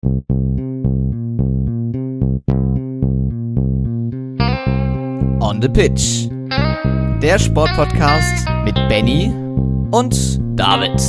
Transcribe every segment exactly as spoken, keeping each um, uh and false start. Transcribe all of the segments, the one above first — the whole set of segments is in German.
On the Pitch. Der Sportpodcast mit Benny und David.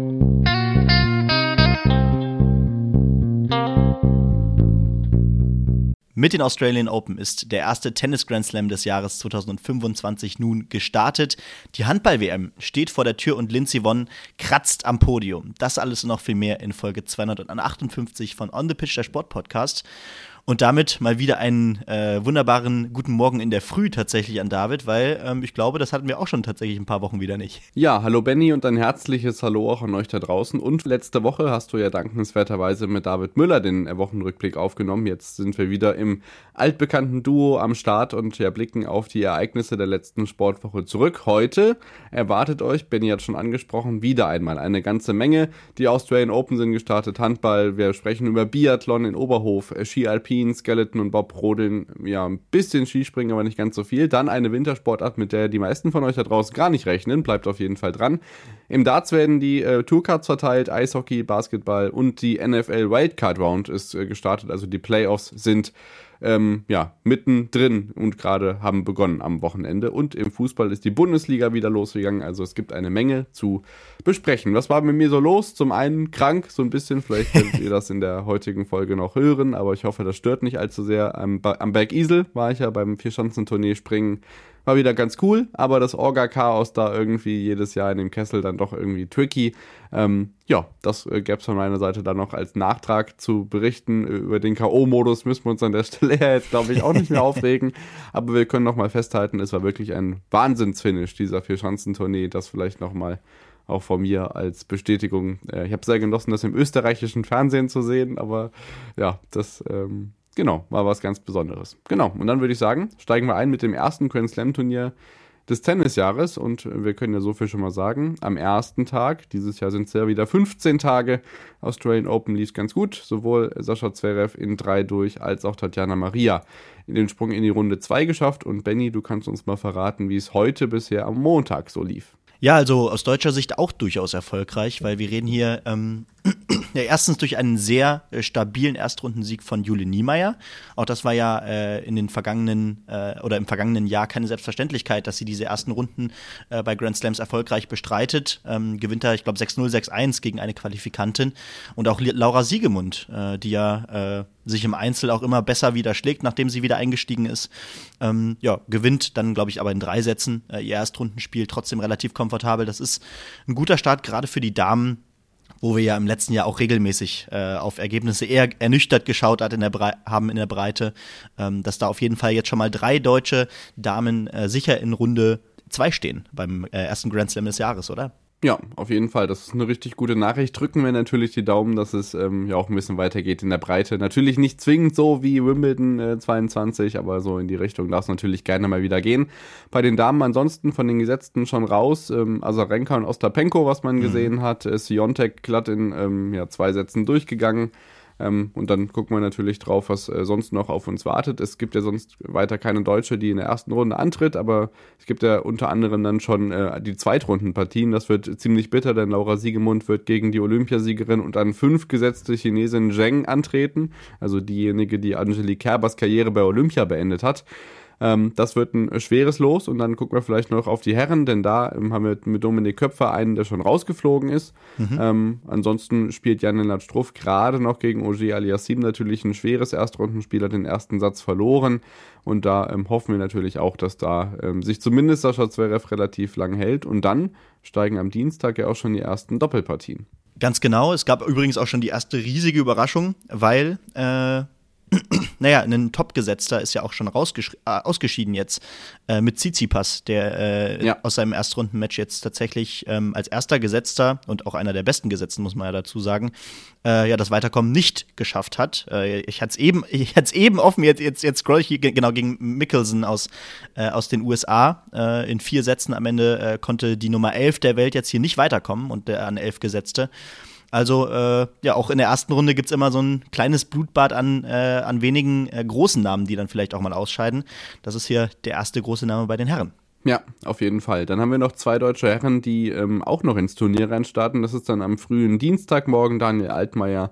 Mit den Australian Open ist der erste Tennis-Grand Slam des Jahres zwanzig fünfundzwanzig nun gestartet. Die Handball-W M steht vor der Tür und Lindsey Vonn kratzt am Podium. Das alles und noch viel mehr in Folge zweihundertachtundfünfzig von On the Pitch, der Sportpodcast. Und damit mal wieder einen äh, wunderbaren guten Morgen in der Früh tatsächlich an David, weil ähm, ich glaube, das hatten wir auch schon tatsächlich ein paar Wochen wieder nicht. Ja, hallo Benny und ein herzliches Hallo auch an euch da draußen. Und letzte Woche hast du ja dankenswerterweise mit David Müller den Wochenrückblick aufgenommen. Jetzt sind wir wieder im altbekannten Duo am Start und ja, blicken auf die Ereignisse der letzten Sportwoche zurück. Heute erwartet euch, Benny hat schon angesprochen, wieder einmal eine ganze Menge. Die Australian Open sind gestartet, Handball, wir sprechen über Biathlon in Oberhof, Ski Alpin, Skeleton und Bob Rodeln, ja, ein bisschen Skispringen, aber nicht ganz so viel. Dann eine Wintersportart, mit der die meisten von euch da draußen gar nicht rechnen, bleibt auf jeden Fall dran. Im Darts werden die äh, Tourcards verteilt, Eishockey, Basketball und die N F L Wildcard Round ist äh, gestartet, also die Playoffs sind Ähm, ja, mittendrin und gerade haben begonnen am Wochenende. Und im Fußball ist die Bundesliga wieder losgegangen. Also es gibt eine Menge zu besprechen. Was war mit mir so los? Zum einen krank, so ein bisschen. Vielleicht könnt ihr das in der heutigen Folge noch hören. Aber ich hoffe, das stört nicht allzu sehr. Am, ba- am Berg Isel war ich ja beim Vierschanzentournee springen. War wieder ganz cool, aber das Orga-Chaos da irgendwie jedes Jahr in dem Kessel dann doch irgendwie tricky. Ähm, ja, das äh, gäbe es von meiner Seite dann noch als Nachtrag zu berichten. Über den K O-Modus müssen wir uns an der Stelle ja jetzt, glaube ich, auch nicht mehr aufregen. Aber wir können noch mal festhalten, es war wirklich ein Wahnsinnsfinish, dieser Vierschanzentournee. Das vielleicht noch mal auch von mir als Bestätigung. Äh, ich habe sehr genossen, das im österreichischen Fernsehen zu sehen, aber ja, das... Ähm, Genau, war was ganz Besonderes. Genau, und dann würde ich sagen, steigen wir ein mit dem ersten Grand Slam Turnier des Tennisjahres und wir können ja so viel schon mal sagen, am ersten Tag, dieses Jahr sind es ja wieder fünfzehn Tage, Australian Open lief ganz gut, sowohl Sascha Zverev in drei durch, als auch Tatjana Maria in den Sprung in die Runde zwei geschafft und Benny, du kannst uns mal verraten, wie es heute bisher am Montag so lief. Ja, also aus deutscher Sicht auch durchaus erfolgreich, weil wir reden hier ähm, ja, erstens durch einen sehr äh, stabilen Erstrundensieg von Jule Niemeyer. Auch das war ja äh, in den vergangenen äh, oder im vergangenen Jahr keine Selbstverständlichkeit, dass sie diese ersten Runden äh, bei Grand Slams erfolgreich bestreitet. Ähm, gewinnt da, ich glaube, sechs null, sechs eins gegen eine Qualifikantin. Und auch Laura Siegemund, äh, die ja äh, sich im Einzel auch immer besser wieder schlägt, nachdem sie wieder eingestiegen ist. Ähm, ja, gewinnt dann, glaube ich, aber in drei Sätzen äh, ihr Erstrundenspiel trotzdem relativ komfortabel. Das ist ein guter Start, gerade für die Damen, wo wir ja im letzten Jahr auch regelmäßig äh, auf Ergebnisse eher ernüchtert geschaut hat in der Brei- haben in der Breite, ähm, dass da auf jeden Fall jetzt schon mal drei deutsche Damen äh, sicher in Runde zwei stehen beim äh, ersten Grand Slam des Jahres, oder? Ja, auf jeden Fall. Das ist eine richtig gute Nachricht. Drücken wir natürlich die Daumen, dass es ähm, ja auch ein bisschen weitergeht in der Breite. Natürlich nicht zwingend so wie Wimbledon äh, zweiundzwanzig, aber so in die Richtung darf es natürlich gerne mal wieder gehen. Bei den Damen ansonsten von den Gesetzten schon raus. Ähm, Azarenka und Ostapenko, was man mhm. gesehen hat. Äh, Siontek glatt in ähm, ja, zwei Sätzen durchgegangen. Ähm, und dann gucken wir natürlich drauf, was äh, sonst noch auf uns wartet. Es gibt ja sonst weiter keine Deutsche, die in der ersten Runde antritt, aber es gibt ja unter anderem dann schon äh, die Zweitrundenpartien. Das wird ziemlich bitter, denn Laura Siegemund wird gegen die Olympiasiegerin und an fünf gesetzte Chinesin Zheng antreten, also diejenige, die Angelique Kerbers Karriere bei Olympia beendet hat. Ähm, das wird ein schweres Los und dann gucken wir vielleicht noch auf die Herren, denn da ähm, haben wir mit Dominik Köpfer einen, der schon rausgeflogen ist. Mhm. Ähm, ansonsten spielt Jan-Lennart Struff gerade noch gegen Ogier Aliassime natürlich ein schweres Erstrundenspiel, hat den ersten Satz verloren und da ähm, hoffen wir natürlich auch, dass da ähm, sich zumindest Sascha Zverev relativ lang hält und dann steigen am Dienstag ja auch schon die ersten Doppelpartien. Ganz genau, es gab übrigens auch schon die erste riesige Überraschung, weil äh naja, ein Topgesetzter ist ja auch schon rausgesch- äh, ausgeschieden jetzt äh, mit Tsitsipas, der äh, ja. aus seinem Erstrundenmatch jetzt tatsächlich ähm, als erster Gesetzter und auch einer der besten Gesetzten, muss man ja dazu sagen, äh, ja, das Weiterkommen nicht geschafft hat. Äh, ich hatte es eben, ich hatte es eben offen, jetzt, jetzt, jetzt scroll ich hier g- genau gegen Mickelson aus, äh, aus den U S A. Äh, in vier Sätzen am Ende äh, konnte die Nummer elf der Welt jetzt hier nicht weiterkommen und der an elf Gesetzte. Also äh, ja, auch in der ersten Runde gibt es immer so ein kleines Blutbad an, äh, an wenigen äh, großen Namen, die dann vielleicht auch mal ausscheiden. Das ist hier der erste große Name bei den Herren. Ja, auf jeden Fall. Dann haben wir noch zwei deutsche Herren, die ähm, auch noch ins Turnier reinstarten. Das ist dann am frühen Dienstagmorgen Daniel Altmaier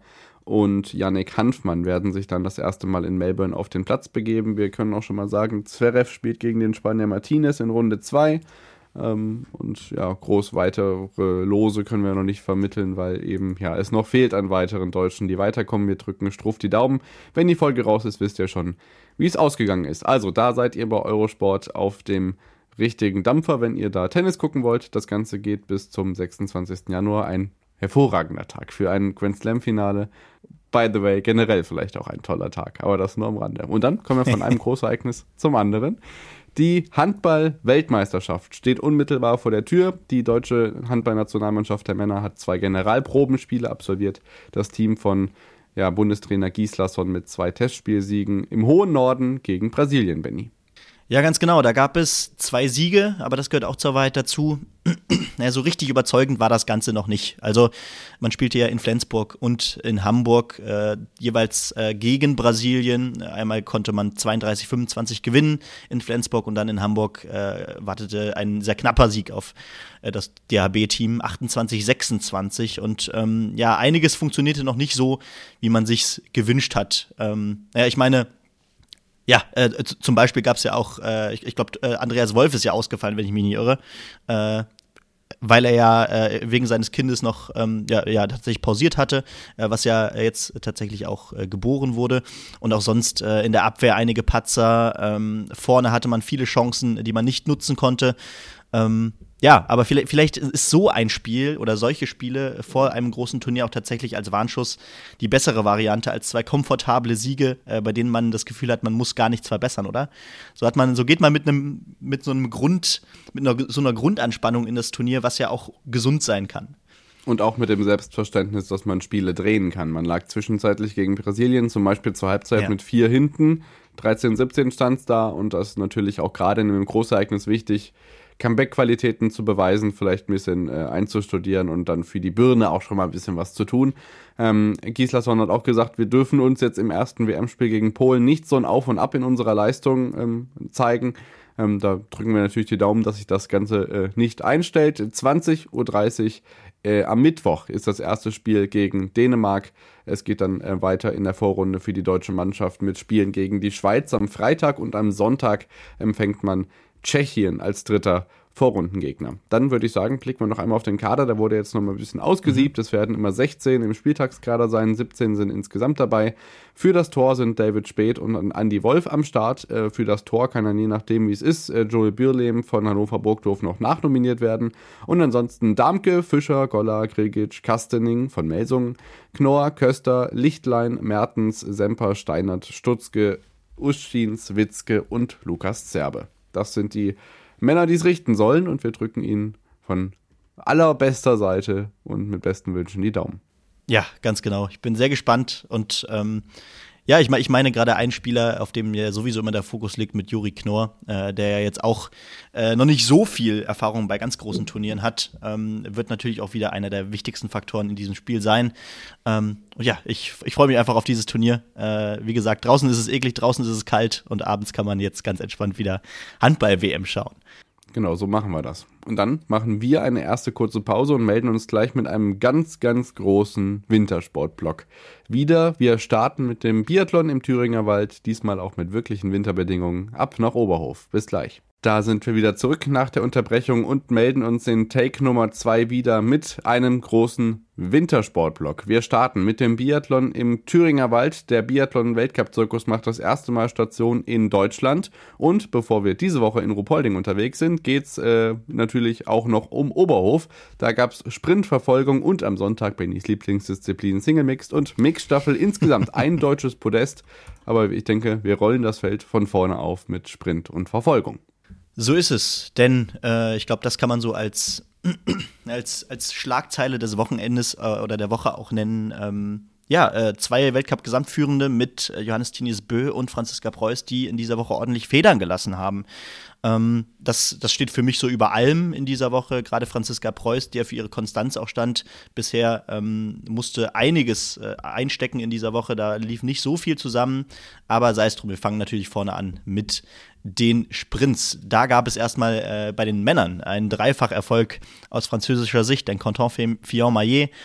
und Yannick Hanfmann werden sich dann das erste Mal in Melbourne auf den Platz begeben. Wir können auch schon mal sagen, Zverev spielt gegen den Spanier Martinez in Runde zwei. Ähm, und ja, groß weitere Lose können wir noch nicht vermitteln, weil eben ja es noch fehlt an weiteren Deutschen, die weiterkommen. Wir drücken Struff die Daumen. Wenn die Folge raus ist, wisst ihr schon, wie es ausgegangen ist. Also, da seid ihr bei Eurosport auf dem richtigen Dampfer, wenn ihr da Tennis gucken wollt. Das Ganze geht bis zum sechsundzwanzigsten Januar. Ein hervorragender Tag für ein Grand Slam-Finale. By the way, generell vielleicht auch ein toller Tag, aber das nur am Rande. Und dann kommen wir von einem Großereignis zum anderen. Die Handball-Weltmeisterschaft steht unmittelbar vor der Tür. Die deutsche Handballnationalmannschaft der Männer hat zwei Generalprobenspiele absolviert. Das Team von ja, Bundestrainer Gislason mit zwei Testspielsiegen im hohen Norden gegen Brasilien, Benni. Ja, ganz genau. Da gab es zwei Siege, aber das gehört auch zur Wahrheit dazu. Naja, so richtig überzeugend war das Ganze noch nicht. Also man spielte ja in Flensburg und in Hamburg äh, jeweils äh, gegen Brasilien. Einmal konnte man zweiunddreißig fünfundzwanzig gewinnen in Flensburg und dann in Hamburg äh, wartete ein sehr knapper Sieg auf äh, das D H B-Team, achtundzwanzig sechsundzwanzig. Und ähm, ja, einiges funktionierte noch nicht so, wie man sich's gewünscht hat. Ähm, ja, ich meine, Ja, äh, z- zum Beispiel gab es ja auch, äh, ich, ich glaube, äh, Andreas Wolf ist ja ausgefallen, wenn ich mich nicht irre, äh, weil er ja äh, wegen seines Kindes noch ähm, ja, ja, tatsächlich pausiert hatte, äh, was ja jetzt tatsächlich auch äh, geboren wurde. Und auch sonst äh, in der Abwehr einige Patzer. Ähm, vorne hatte man viele Chancen, die man nicht nutzen konnte. Ähm, Ja, aber vielleicht, vielleicht ist so ein Spiel oder solche Spiele vor einem großen Turnier auch tatsächlich als Warnschuss die bessere Variante als zwei komfortable Siege, äh, bei denen man das Gefühl hat, man muss gar nichts verbessern, oder? So hat man, so geht man mit einem, mit so einem Grund, mit einer, so einer Grundanspannung in das Turnier, was ja auch gesund sein kann. Und auch mit dem Selbstverständnis, dass man Spiele drehen kann. Man lag zwischenzeitlich gegen Brasilien zum Beispiel zur Halbzeit Ja. mit vier hinten, dreizehn siebzehn stand es da und das ist natürlich auch gerade in einem Großereignis wichtig, Comeback-Qualitäten zu beweisen, vielleicht ein bisschen äh, einzustudieren und dann für die Birne auch schon mal ein bisschen was zu tun. Ähm, Gislason hat auch gesagt, wir dürfen uns jetzt im ersten W M-Spiel gegen Polen nicht so ein Auf und Ab in unserer Leistung ähm, zeigen. Ähm, da drücken wir natürlich die Daumen, dass sich das Ganze äh, nicht einstellt. zwanzig Uhr dreißig äh, am Mittwoch ist das erste Spiel gegen Dänemark. Es geht dann äh, weiter in der Vorrunde für die deutsche Mannschaft mit Spielen gegen die Schweiz am Freitag und am Sonntag empfängt man Tschechien als dritter Vorrundengegner. Dann würde ich sagen, blicken wir noch einmal auf den Kader. Der wurde jetzt noch mal ein bisschen ausgesiebt. Es werden immer sechzehn im Spieltagskader sein, siebzehn sind insgesamt dabei. Für das Tor sind David Späth und Andi Wolf am Start. Äh, für das Tor kann dann je nachdem, wie es ist, äh, Joel Bürlehm von Hannover Burgdorf noch nachnominiert werden. Und ansonsten Damke, Fischer, Goller, Grigic, Kastening von Melsungen, Knorr, Köster, Lichtlein, Mertens, Semper, Steinert, Stutzke, Uschins, Witzke und Lukas Zerbe. Das sind die Männer, die es richten sollen und wir drücken ihnen von allerbester Seite und mit besten Wünschen die Daumen. Ja, ganz genau. Ich bin sehr gespannt und ähm, ja, ich, me- ich meine gerade einen Spieler, auf dem ja sowieso immer der Fokus liegt mit Juri Knorr, äh, der ja jetzt auch äh, noch nicht so viel Erfahrung bei ganz großen Turnieren hat, ähm, wird natürlich auch wieder einer der wichtigsten Faktoren in diesem Spiel sein. Ähm, und ja, ich, ich freue mich einfach auf dieses Turnier. Äh, wie gesagt, draußen ist es eklig, draußen ist es kalt und abends kann man jetzt ganz entspannt wieder Handball-W M schauen. Genau, so machen wir das. Und dann machen wir eine erste kurze Pause und melden uns gleich mit einem ganz, ganz großen Wintersportblock. Wieder, wir starten mit dem Biathlon im Thüringer Wald, diesmal auch mit wirklichen Winterbedingungen, ab nach Oberhof. Bis gleich. Da sind wir wieder zurück nach der Unterbrechung und melden uns in Take Nummer zwei wieder mit einem großen Wintersportblock. Wir starten mit dem Biathlon im Thüringer Wald. Der Biathlon-Weltcup-Zirkus macht das erste Mal Station in Deutschland. Und bevor wir diese Woche in Ruhpolding unterwegs sind, geht's äh, natürlich auch noch um Oberhof. Da gab's Sprintverfolgung und am Sonntag Bennys Lieblingsdisziplin Single Mixed und Mixed-Staffel. Insgesamt ein deutsches Podest. Aber ich denke, wir rollen das Feld von vorne auf mit Sprint und Verfolgung. So ist es, denn äh, ich glaube, das kann man so als, als, als Schlagzeile des Wochenendes äh, oder der Woche auch nennen. Ähm, ja, äh, zwei Weltcup-Gesamtführende mit äh, Johannes Tinius Bö und Franziska Preuß, die in dieser Woche ordentlich Federn gelassen haben. Ähm, das, das steht für mich so über allem in dieser Woche. Gerade Franziska Preuß, die ja für ihre Konstanz auch stand bisher, ähm, musste einiges äh, einstecken in dieser Woche. Da lief nicht so viel zusammen, aber sei es drum, wir fangen natürlich vorne an mit den Sprints. Da gab es erstmal äh, bei den Männern einen Dreifacherfolg aus französischer Sicht, denn Quentin Fillon-Maillet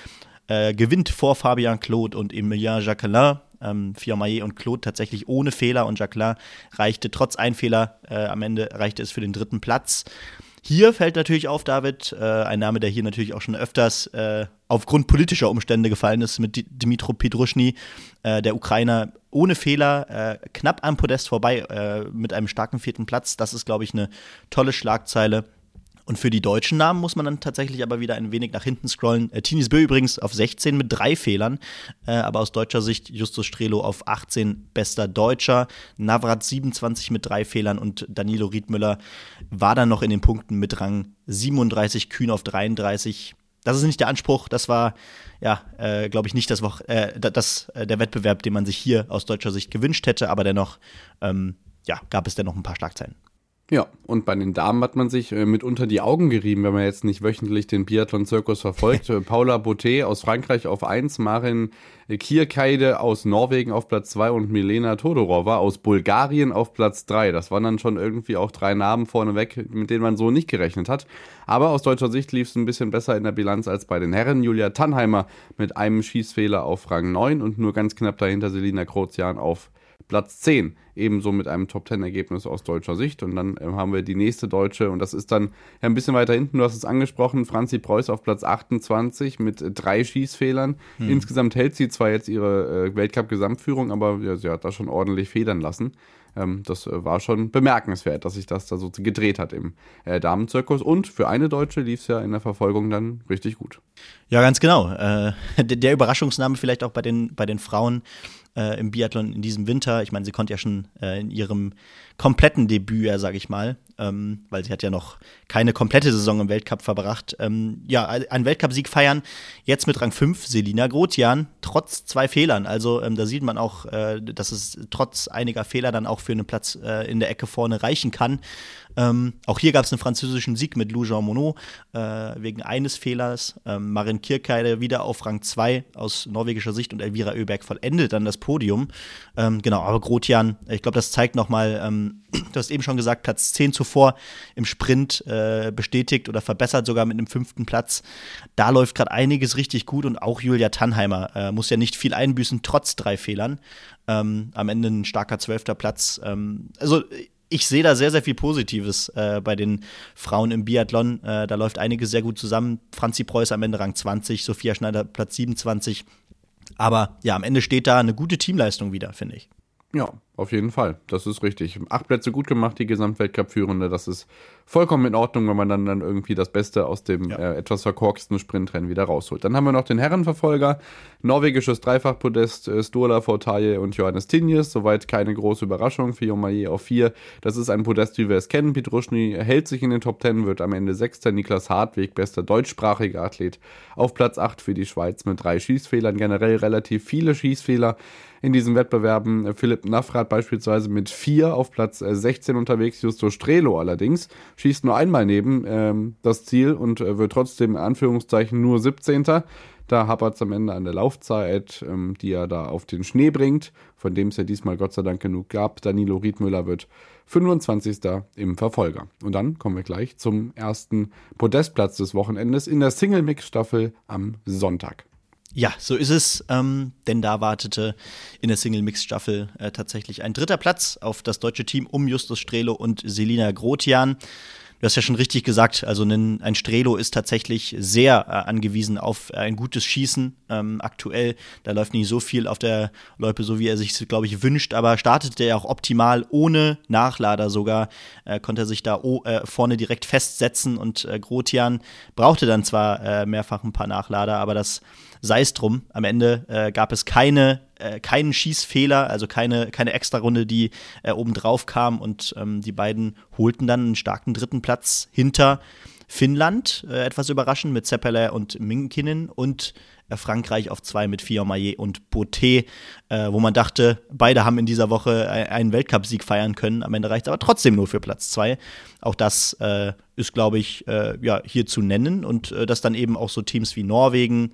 äh, gewinnt vor Fabien Claude und Emilien Jacquelin. Ähm, Fillon-Maillet und Claude tatsächlich ohne Fehler und Jacquelin reichte trotz ein Fehler, äh, am Ende reichte es für den dritten Platz. Hier fällt natürlich auf, David, äh, ein Name, der hier natürlich auch schon öfters äh, aufgrund politischer Umstände gefallen ist, mit Dmytro Pietruschny, äh, der Ukrainer ohne Fehler, äh, knapp am Podest vorbei äh, mit einem starken vierten Platz. Das ist, glaube ich, eine tolle Schlagzeile. Und für die deutschen Namen muss man dann tatsächlich aber wieder ein wenig nach hinten scrollen. Äh, Tinis Bö übrigens auf sechzehn mit drei Fehlern, äh, aber aus deutscher Sicht Justus Strelo auf achtzehn, bester Deutscher. Navrat siebenundzwanzig mit drei Fehlern und Danilo Riedmüller war dann noch in den Punkten mit Rang siebenunddreißig, Kühn auf dreiunddreißig. Das ist nicht der Anspruch, das war, ja, äh, glaube ich, nicht das, Wo- äh, das äh, der Wettbewerb, den man sich hier aus deutscher Sicht gewünscht hätte, aber dennoch, ähm, ja, gab es dennoch ein paar Schlagzeilen. Ja, und bei den Damen hat man sich äh, mitunter die Augen gerieben, wenn man jetzt nicht wöchentlich den Biathlon-Zirkus verfolgt. Äh, Paula Bottet aus Frankreich auf eins, Marin Kierkeide aus Norwegen auf Platz zwei und Milena Todorova aus Bulgarien auf Platz drei. Das waren dann schon irgendwie auch drei Namen vorneweg, mit denen man so nicht gerechnet hat. Aber aus deutscher Sicht lief es ein bisschen besser in der Bilanz als bei den Herren. Julia Tannheimer mit einem Schießfehler auf Rang neun und nur ganz knapp dahinter Selina Krozian auf Platz zehn, ebenso mit einem Top-Zehn-Ergebnis aus deutscher Sicht. Und dann äh, haben wir die nächste Deutsche, und das ist dann ja ein bisschen weiter hinten, du hast es angesprochen, Franzi Preuß auf Platz achtundzwanzig mit äh, drei Schießfehlern. Hm. Insgesamt hält sie zwar jetzt ihre äh, Weltcup-Gesamtführung, aber ja, sie hat da schon ordentlich federn lassen. Ähm, das äh, war schon bemerkenswert, dass sich das da so gedreht hat im äh, Damenzirkus. Und für eine Deutsche lief es ja in der Verfolgung dann richtig gut. Ja, ganz genau. Äh, der, der Überraschungsname vielleicht auch bei den, bei den Frauen äh, im Biathlon in diesem Winter. Ich meine, sie konnte ja schon äh, in ihrem kompletten Debüt, ja, sage ich mal, ähm, weil sie hat ja noch keine komplette Saison im Weltcup verbracht, ähm, ja, einen Weltcup-Sieg feiern. Jetzt mit Rang fünf, Selina Grotian, trotz zwei Fehlern. Also ähm, da sieht man auch, äh, dass es trotz einiger Fehler dann auch für einen Platz äh, in der Ecke vorne reichen kann. Ähm, auch hier gab es einen französischen Sieg mit Lou Jean Monod äh, wegen eines Fehlers. Ähm, Marin Kierkeide wieder auf Rang zwei aus norwegischer Sicht und Elvira Oeberg vollendet dann das Podium. Ähm, genau, aber Grotian, ich glaube, das zeigt nochmal, ähm, du hast eben schon gesagt, Platz zehn zuvor im Sprint äh, bestätigt oder verbessert sogar mit einem fünften Platz. Da läuft gerade einiges richtig gut und auch Julia Tannheimer äh, muss ja nicht viel einbüßen, trotz drei Fehlern. Ähm, am Ende ein starker zwölfter Platz. Ähm, also ich sehe da sehr, sehr viel Positives äh, bei den Frauen im Biathlon. Äh, da läuft einiges sehr gut zusammen. Franzi Preuß am Ende Rang zwanzig, Sophia Schneider Platz siebenundzwanzig. Aber ja, am Ende steht da eine gute Teamleistung wieder, finde ich. Ja, auf jeden Fall. Das ist richtig. Acht Plätze gut gemacht, die Gesamtweltcup-Führende. Das ist vollkommen in Ordnung, wenn man dann, dann irgendwie das Beste aus dem ja. äh, etwas verkorksten Sprintrennen wieder rausholt. Dann haben wir noch den Herrenverfolger. Norwegisches Dreifachpodest, äh, Sturla Fortaje und Johannes Tinjes. Soweit keine große Überraschung. Fillon-Maillet auf vier. Das ist ein Podest, wie wir es kennen. Pietruschny hält sich in den Top Ten, wird am Ende Sechster. Niklas Hartweg, bester deutschsprachiger Athlet, auf Platz acht für die Schweiz mit drei Schießfehlern. Generell relativ viele Schießfehler in diesen Wettbewerben. Philipp Navrat beispielsweise mit vier auf Platz sechzehn unterwegs. Justo Strelo allerdings schießt nur einmal neben ähm, das Ziel und äh, wird trotzdem in Anführungszeichen nur siebzehnter. Da hapert es am Ende an der Laufzeit, ähm, die er da auf den Schnee bringt, von dem es ja diesmal Gott sei Dank genug gab. Danilo Riedmüller wird fünfundzwanzigster im Verfolger. Und dann kommen wir gleich zum ersten Podestplatz des Wochenendes in der Single-Mix-Staffel am Sonntag. Ja, so ist es, ähm, denn da wartete in der Single-Mix-Staffel äh, tatsächlich ein dritter Platz auf das deutsche Team um Justus Strelo und Selina Grotian. Du hast ja schon richtig gesagt, also ein, ein Strelo ist tatsächlich sehr äh, angewiesen auf ein gutes Schießen ähm, aktuell. Da läuft nicht so viel auf der Loipe, so wie er sich, glaube ich, wünscht, aber startete er auch optimal, ohne Nachlader sogar, äh, konnte er sich da oh, äh, vorne direkt festsetzen und äh, Grotian brauchte dann zwar äh, mehrfach ein paar Nachlader, aber das sei es drum. Am Ende äh, gab es keine, äh, keinen Schießfehler, also keine, keine Extra-Runde, die äh, obendrauf kam und ähm, die beiden holten dann einen starken dritten Platz hinter Finnland, äh, etwas überraschend, mit Seppälä und Minkinen und äh, Frankreich auf zwei mit Fillon-Maillet und Bottet, äh, wo man dachte, beide haben in dieser Woche einen Weltcupsieg feiern können. Am Ende reicht es aber trotzdem nur für Platz zwei. Auch das äh, ist, glaube ich, äh, ja, hier zu nennen und äh, dass dann eben auch so Teams wie Norwegen,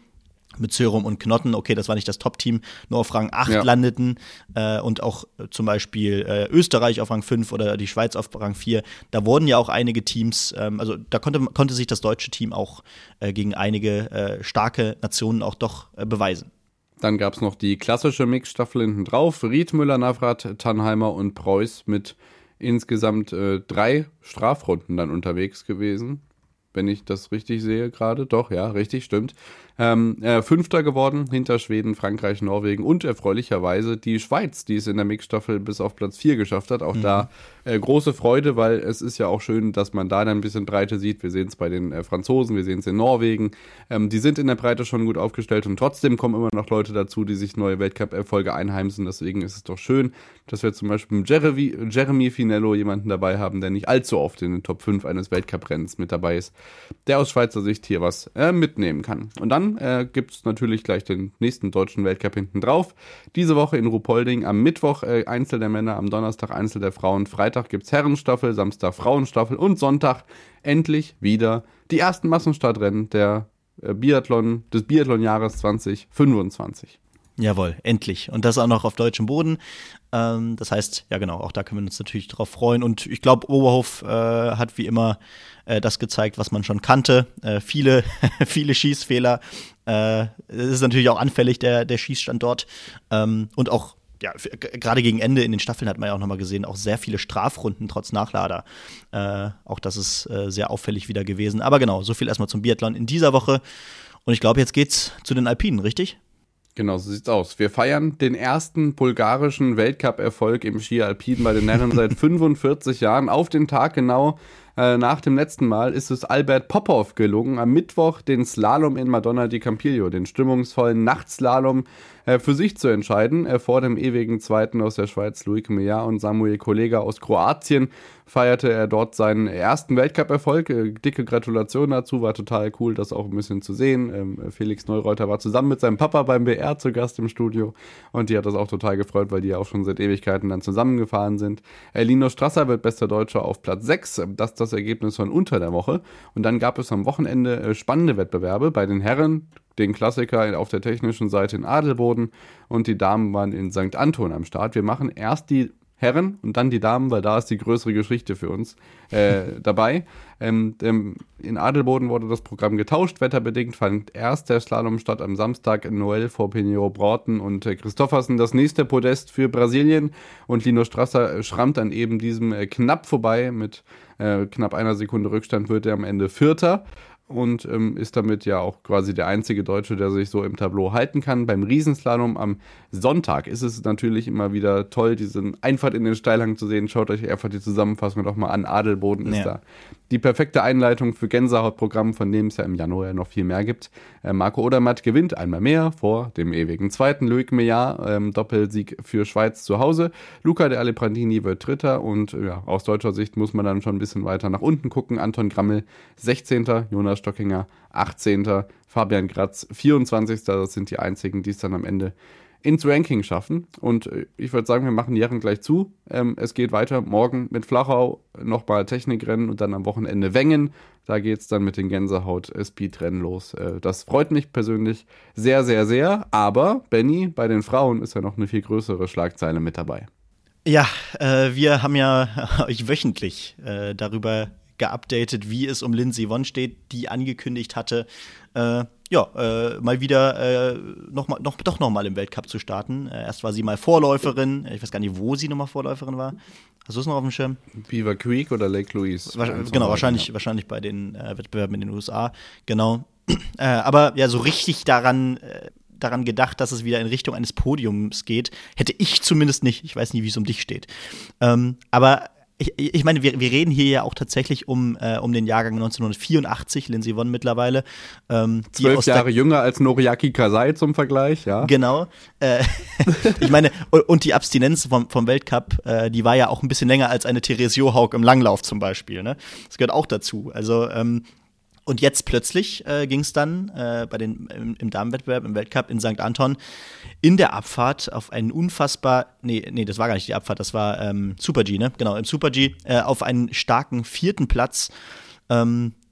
mit Sörum und Knotten, okay, das war nicht das Top-Team, nur auf Rang acht ja. landeten äh, und auch äh, zum Beispiel äh, Österreich auf Rang fünf oder die Schweiz auf Rang vier. Da wurden ja auch einige Teams, ähm, also da konnte, konnte sich das deutsche Team auch äh, gegen einige äh, starke Nationen auch doch äh, beweisen. Dann gab es noch die klassische Mixstaffel hinten drauf. Ried, Müller, Navrat, Tannheimer und Preuß mit insgesamt äh, drei Strafrunden dann unterwegs gewesen. Wenn ich das richtig sehe gerade. Doch, ja, richtig, stimmt. Ähm, äh, Fünfter geworden, hinter Schweden, Frankreich, Norwegen und erfreulicherweise die Schweiz, die es in der Mixstaffel bis auf Platz vier geschafft hat. Auch mhm. da äh, große Freude, weil es ist ja auch schön, dass man da dann ein bisschen Breite sieht. Wir sehen es bei den äh, Franzosen, wir sehen es in Norwegen. Ähm, die sind in der Breite schon gut aufgestellt und trotzdem kommen immer noch Leute dazu, die sich neue Weltcup-Erfolge einheimsen. Deswegen ist es doch schön, dass wir zum Beispiel mit Jeremy, Jeremy Finello jemanden dabei haben, der nicht allzu oft in den Top fünf eines Weltcup-Rennens mit dabei ist, der aus Schweizer Sicht hier was äh, mitnehmen kann. Und dann äh, gibt es natürlich gleich den nächsten deutschen Weltcup hinten drauf. Diese Woche in Ruhpolding am Mittwoch äh, Einzel der Männer, am Donnerstag Einzel der Frauen, Freitag gibt es Herrenstaffel, Samstag Frauenstaffel und Sonntag endlich wieder die ersten Massenstartrennen der äh, Biathlon, des Biathlon-Jahres zwanzig fünfundzwanzig. Jawohl, endlich. Und das auch noch auf deutschem Boden. Ähm, das heißt, ja genau, auch da können wir uns natürlich drauf freuen. Und ich glaube, Oberhof äh, hat wie immer äh, das gezeigt, was man schon kannte. Äh, viele, viele Schießfehler. Äh, es ist natürlich auch anfällig, der, der Schießstand dort. Ähm, und auch, ja, gerade gegen Ende in den Staffeln hat man ja auch nochmal gesehen, auch sehr viele Strafrunden trotz Nachlader. Äh, auch das ist äh, sehr auffällig wieder gewesen. Aber genau, so viel erstmal zum Biathlon in dieser Woche. Und ich glaube, jetzt geht's zu den Alpinen, richtig? Genau, so sieht's aus. Wir feiern den ersten bulgarischen Weltcup-Erfolg im Ski Alpin bei den Herren seit fünfundvierzig Jahren. Auf den Tag genau äh, nach dem letzten Mal ist es Albert Popov gelungen, am Mittwoch den Slalom in Madonna di Campiglio, den stimmungsvollen Nachtslalom, äh, für sich zu entscheiden. Äh, vor dem ewigen Zweiten aus der Schweiz, Loic Meillard, und Samuel Kolega aus Kroatien feierte er dort seinen ersten Weltcup-Erfolg. Äh, dicke Gratulation dazu, war total cool, das auch ein bisschen zu sehen. Ähm, Felix Neureuter war zusammen mit seinem Papa beim B R zu Gast im Studio und die hat das auch total gefreut, weil die ja auch schon seit Ewigkeiten dann zusammengefahren sind. Äh, Lino Strasser wird bester Deutscher auf Platz sechs, das ist das Ergebnis von unter der Woche. Und dann gab es am Wochenende äh, spannende Wettbewerbe bei den Herren, den Klassiker auf der technischen Seite in Adelboden, und die Damen waren in Sankt Anton am Start. Wir machen erst die Herren und dann die Damen, weil da ist die größere Geschichte für uns äh, dabei. Ähm, ähm, in Adelboden wurde das Programm getauscht, wetterbedingt fand erst der Slalom statt am Samstag. Noel vor Pinheiro Broughton und äh, Christoffersen das nächste Podest für Brasilien, und Lino Strasser äh, schrammt an eben diesem äh, knapp vorbei. Mit äh, knapp einer Sekunde Rückstand wird er am Ende Vierter und ähm, ist damit ja auch quasi der einzige Deutsche, der sich so im Tableau halten kann. Beim Riesenslalom am Sonntag ist es natürlich immer wieder toll, diesen Einfahrt in den Steilhang zu sehen. Schaut euch einfach die Zusammenfassung doch mal an. Adelboden ist ja da die perfekte Einleitung für Gänsehautprogramm, von dem es ja im Januar noch viel mehr gibt. Äh, Marco Odermatt gewinnt einmal mehr vor dem ewigen Zweiten. Loic Meillard, ähm, Doppelsieg für Schweiz zu Hause. Luca de Aleprandini wird Dritter, und ja, aus deutscher Sicht muss man dann schon ein bisschen weiter nach unten gucken. Anton Grammel sechzehnter, Jonas Stockinger achtzehnter, Fabian Gratz vierundzwanzigster Das sind die einzigen, die es dann am Ende ins Ranking schaffen. Und ich würde sagen, wir machen die Herren gleich zu. Ähm, es geht weiter morgen mit Flachau, nochmal Technikrennen und dann am Wochenende Wengen. Da geht es dann mit den Gänsehaut-Speedrennen los. Äh, das freut mich persönlich sehr, sehr, sehr. Aber, Benny, bei den Frauen ist ja noch eine viel größere Schlagzeile mit dabei. Ja, äh, wir haben ja euch wöchentlich äh, darüber geupdatet, wie es um Lindsey Vonn steht, die angekündigt hatte, äh, ja, äh, mal wieder äh, noch mal, noch, doch noch mal im Weltcup zu starten. Äh, erst war sie mal Vorläuferin, ich weiß gar nicht, wo sie nochmal Vorläuferin war. Hast du es noch auf dem Schirm? Beaver Creek oder Lake Louise? Wahrscheinlich, genau, wahrscheinlich, ja. wahrscheinlich bei den äh, Wettbewerben in den U S A, genau. äh, aber ja, so richtig daran äh, daran gedacht, dass es wieder in Richtung eines Podiums geht, hätte ich zumindest nicht. Ich weiß nie, wie es um dich steht. Ähm, aber Ich, ich meine, wir, wir reden hier ja auch tatsächlich um, äh, um den Jahrgang neunzehnhundertvierundachtzig, Lindsey Vonn mittlerweile. Ähm, Zwölf Jahre jünger als Noriaki Kasai zum Vergleich, ja. Genau. Äh, ich meine, und die Abstinenz vom, vom Weltcup, äh, die war ja auch ein bisschen länger als eine Therese Johaug im Langlauf zum Beispiel. Ne? Das gehört auch dazu. Also, ähm, und jetzt plötzlich äh, ging es dann äh, bei den, im, im Damenwettbewerb, im Weltcup in Sankt Anton in der Abfahrt auf einen unfassbar, nee, nee, das war gar nicht die Abfahrt, das war ähm, Super-G, ne? Genau, im Super-G äh, auf einen starken vierten Platz. Ähm,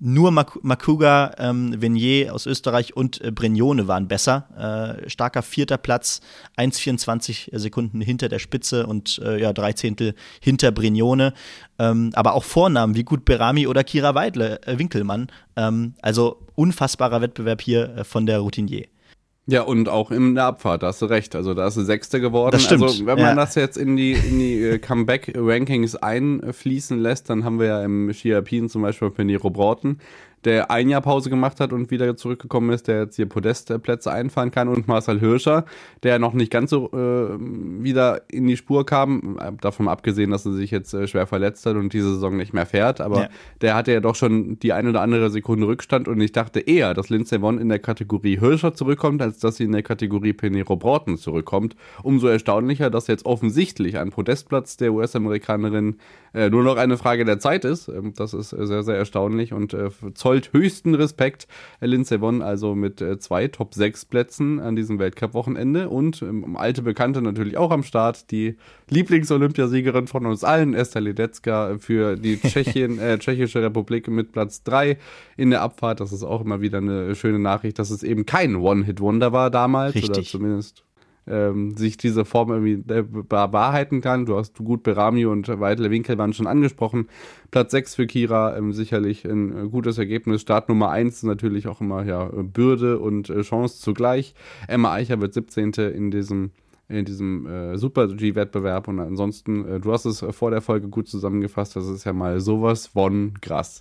nur Mak- Makuga, ähm, Venier aus Österreich und äh, Brignone waren besser. Äh, starker vierter Platz, eins Komma vierundzwanzig Sekunden hinter der Spitze und äh, ja, drei Zehntel hinter Brignone. Ähm, aber auch Vornamen wie Gut Berami oder Kira Weidle, äh, Winkelmann. Ähm, also unfassbarer Wettbewerb hier äh, von der Routinier. Ja, und auch in der Abfahrt, da hast du recht. Also da ist sie Sechste geworden. Das stimmt. Also wenn man ja. das jetzt in die, in die äh, Comeback-Rankings einfließen lässt, dann haben wir ja im Ski Alpin zum Beispiel Pinheiro Broughton, der ein Jahr Pause gemacht hat und wieder zurückgekommen ist, der jetzt hier Podestplätze einfahren kann, und Marcel Hirscher, der noch nicht ganz so äh, wieder in die Spur kam, davon abgesehen, dass er sich jetzt äh, schwer verletzt hat und diese Saison nicht mehr fährt, aber ja. der hatte ja doch schon die eine oder andere Sekunde Rückstand, und ich dachte eher, dass Lindsey Vonn in der Kategorie Hirscher zurückkommt, als dass sie in der Kategorie Pinheiro Broughton zurückkommt. Umso erstaunlicher, dass jetzt offensichtlich ein Podestplatz der U S-Amerikanerin äh, nur noch eine Frage der Zeit ist. Ähm, das ist sehr, sehr erstaunlich und äh, zollt höchsten Respekt. Lindsey Vonn also mit äh, zwei Top sechs Plätzen an diesem Weltcup-Wochenende, und ähm, alte Bekannte natürlich auch am Start, die Lieblingsolympiasiegerin von uns allen, Esther Ledecka, für die Tschechien, äh, Tschechische Republik mit Platz drei in der Abfahrt. Das ist auch immer wieder eine schöne Nachricht, dass es eben kein One-Hit-Wonder war damals. Richtig. Oder zumindest Ähm, sich diese Form irgendwie äh, bewahrheiten kann. Du hast Gut Berami und Weidle Winkelmann schon angesprochen. Platz sechs für Kira, ähm, sicherlich ein äh, gutes Ergebnis. Start Nummer eins natürlich auch immer ja Bürde und äh, Chance zugleich. Emma Eicher wird siebzehnte in diesem in diesem äh, Super-G-Wettbewerb, und ansonsten, äh, du hast es vor der Folge gut zusammengefasst, das ist ja mal sowas von krass.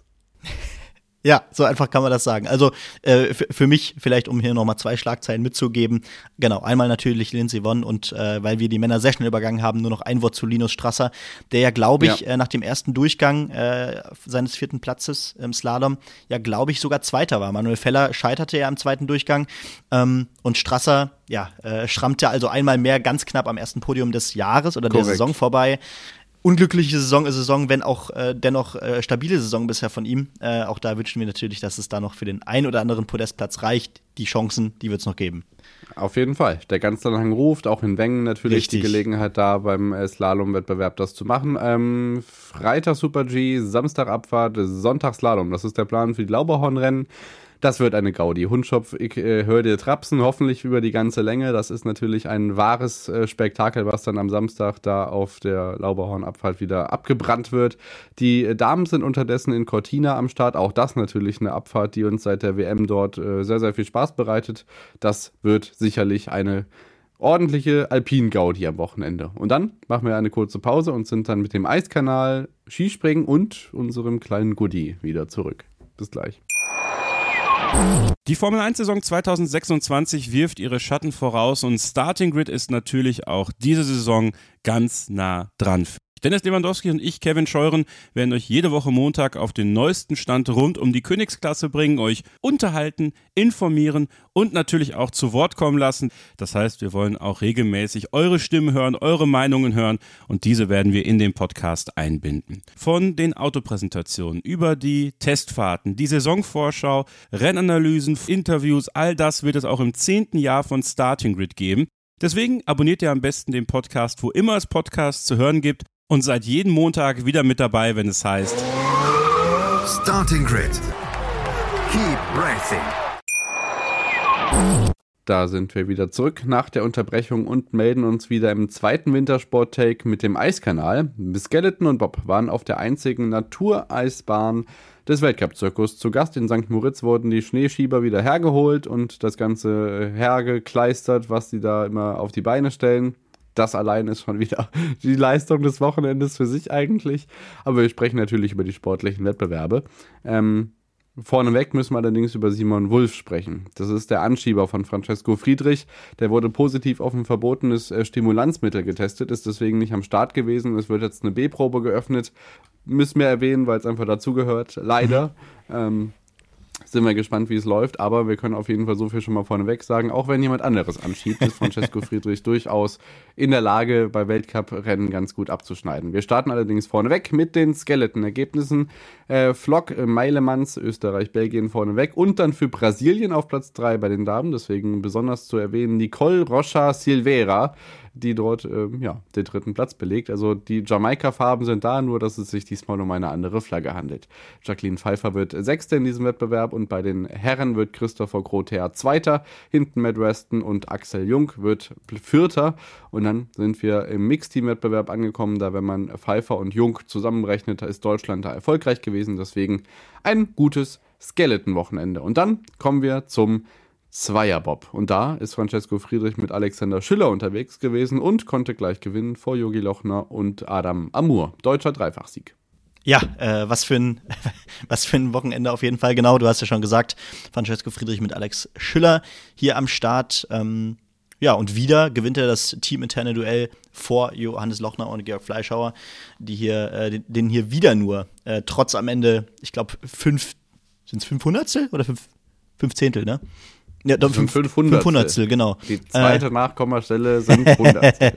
Ja, so einfach kann man das sagen. Also äh, f- für mich, vielleicht um hier nochmal zwei Schlagzeilen mitzugeben, genau, einmal natürlich Lindsey Vonn, und äh, weil wir die Männer sehr schnell übergangen haben, nur noch ein Wort zu Linus Strasser, der ja, glaube ich, ja. Äh, nach dem ersten Durchgang äh, seines vierten Platzes im Slalom, ja, glaube ich, sogar Zweiter war. Manuel Feller scheiterte ja am zweiten Durchgang, ähm, und Strasser, ja, äh, schrammte also einmal mehr ganz knapp am ersten Podium des Jahres oder Korrekt. der Saison vorbei. Unglückliche Saison ist Saison, wenn auch äh, dennoch äh, stabile Saison bisher von ihm. Äh, auch da wünschen wir natürlich, dass es da noch für den ein oder anderen Podestplatz reicht. Die Chancen, die wird es noch geben. Auf jeden Fall. Der Ganzlandhang ruft, auch in Wengen natürlich Richtig. Die Gelegenheit da, beim äh, Slalom-Wettbewerb das zu machen. Ähm, Freitag Super-G, Samstag Abfahrt, Sonntag Slalom. Das ist der Plan für die Lauberhornrennen. Das wird eine Gaudi. Hundschopf, ich äh, höre dir trapsen, hoffentlich über die ganze Länge. Das ist natürlich ein wahres äh, Spektakel, was dann am Samstag da auf der Lauberhornabfahrt wieder abgebrannt wird. Die äh, Damen sind unterdessen in Cortina am Start. Auch das natürlich eine Abfahrt, die uns seit der W M dort äh, sehr, sehr viel Spaß bereitet. Das wird sicherlich eine ordentliche Alpin-Gaudi am Wochenende. Und dann machen wir eine kurze Pause und sind dann mit dem Eiskanal, Skispringen und unserem kleinen Goodie wieder zurück. Bis gleich. Die Formel eins Saison zwanzig sechsundzwanzig wirft ihre Schatten voraus, und Starting Grid ist natürlich auch diese Saison ganz nah dran. Dennis Lewandowski und ich, Kevin Scheuren, werden euch jede Woche Montag auf den neuesten Stand rund um die Königsklasse bringen, euch unterhalten, informieren und natürlich auch zu Wort kommen lassen. Das heißt, wir wollen auch regelmäßig eure Stimmen hören, eure Meinungen hören, und diese werden wir in den Podcast einbinden. Von den Autopräsentationen über die Testfahrten, die Saisonvorschau, Rennanalysen, Interviews, all das wird es auch im zehnten Jahr von Starting Grid geben. Deswegen abonniert ihr am besten den Podcast, wo immer es Podcasts zu hören gibt, und seid jeden Montag wieder mit dabei, wenn es heißt Starting Grid. Keep racing. Da sind wir wieder zurück nach der Unterbrechung und melden uns wieder im zweiten Wintersport-Take mit dem Eiskanal. Skeleton und Bob waren auf der einzigen Natureisbahn des Weltcup-Zirkus zu Gast. In Sankt Moritz wurden die Schneeschieber wieder hergeholt und das Ganze hergekleistert, was sie da immer auf die Beine stellen. Das allein ist schon wieder die Leistung des Wochenendes für sich eigentlich. Aber wir sprechen natürlich über die sportlichen Wettbewerbe. Ähm, vorneweg müssen wir allerdings über Simon Wulff sprechen. Das ist der Anschieber von Francesco Friedrich. Der wurde positiv auf ein verbotenes äh, Stimulanzmittel getestet, ist deswegen nicht am Start gewesen. Es wird jetzt eine B-Probe geöffnet. Müssen wir erwähnen, weil es einfach dazugehört. Leider. Mhm. Ähm, Sind wir gespannt, wie es läuft, aber wir können auf jeden Fall so viel schon mal vorneweg sagen. Auch wenn jemand anderes anschiebt, ist Francesco Friedrich durchaus in der Lage, bei Weltcup-Rennen ganz gut abzuschneiden. Wir starten allerdings vorneweg mit den Skeleton-Ergebnissen. Äh, Flock, äh, Meilemans, Österreich, Belgien vorneweg, und dann für Brasilien auf Platz drei bei den Damen. Deswegen besonders zu erwähnen Nicole Rocha Silveira, die dort äh, ja, den dritten Platz belegt. Also die Jamaika-Farben sind da, nur dass es sich diesmal um eine andere Flagge handelt. Jacqueline Pfeiffer wird Sechste in diesem Wettbewerb und bei den Herren wird Christopher Groth Zweiter, hinten Matt Weston und Axel Jung wird Vierter und dann sind wir im Mixteam-Wettbewerb angekommen, da wenn man Pfeiffer und Jung zusammenrechnet, da ist Deutschland da erfolgreich gewesen, deswegen ein gutes Skeleton-Wochenende. Und dann kommen wir zum Zweierbob. Und da ist Francesco Friedrich mit Alexander Schüller unterwegs gewesen und konnte gleich gewinnen vor Jogi Lochner und Adam Amur. Deutscher Dreifachsieg. Ja, äh, was für ein was für ein Wochenende auf jeden Fall. Genau, du hast ja schon gesagt, Francesco Friedrich mit Alex Schüller hier am Start. Ähm, ja, und wieder gewinnt er das teaminterne Duell vor Johannes Lochner und Georg Fleischhauer, die hier, äh, den hier wieder nur, äh, trotz am Ende, ich glaube, fünf, sind es fünf Hundertstel oder fünf, fünf Zehntel, ne? Ja, doch, fünf, fünf Hundertstel, genau. Die zweite äh. Nachkommastelle sind Hundertstel.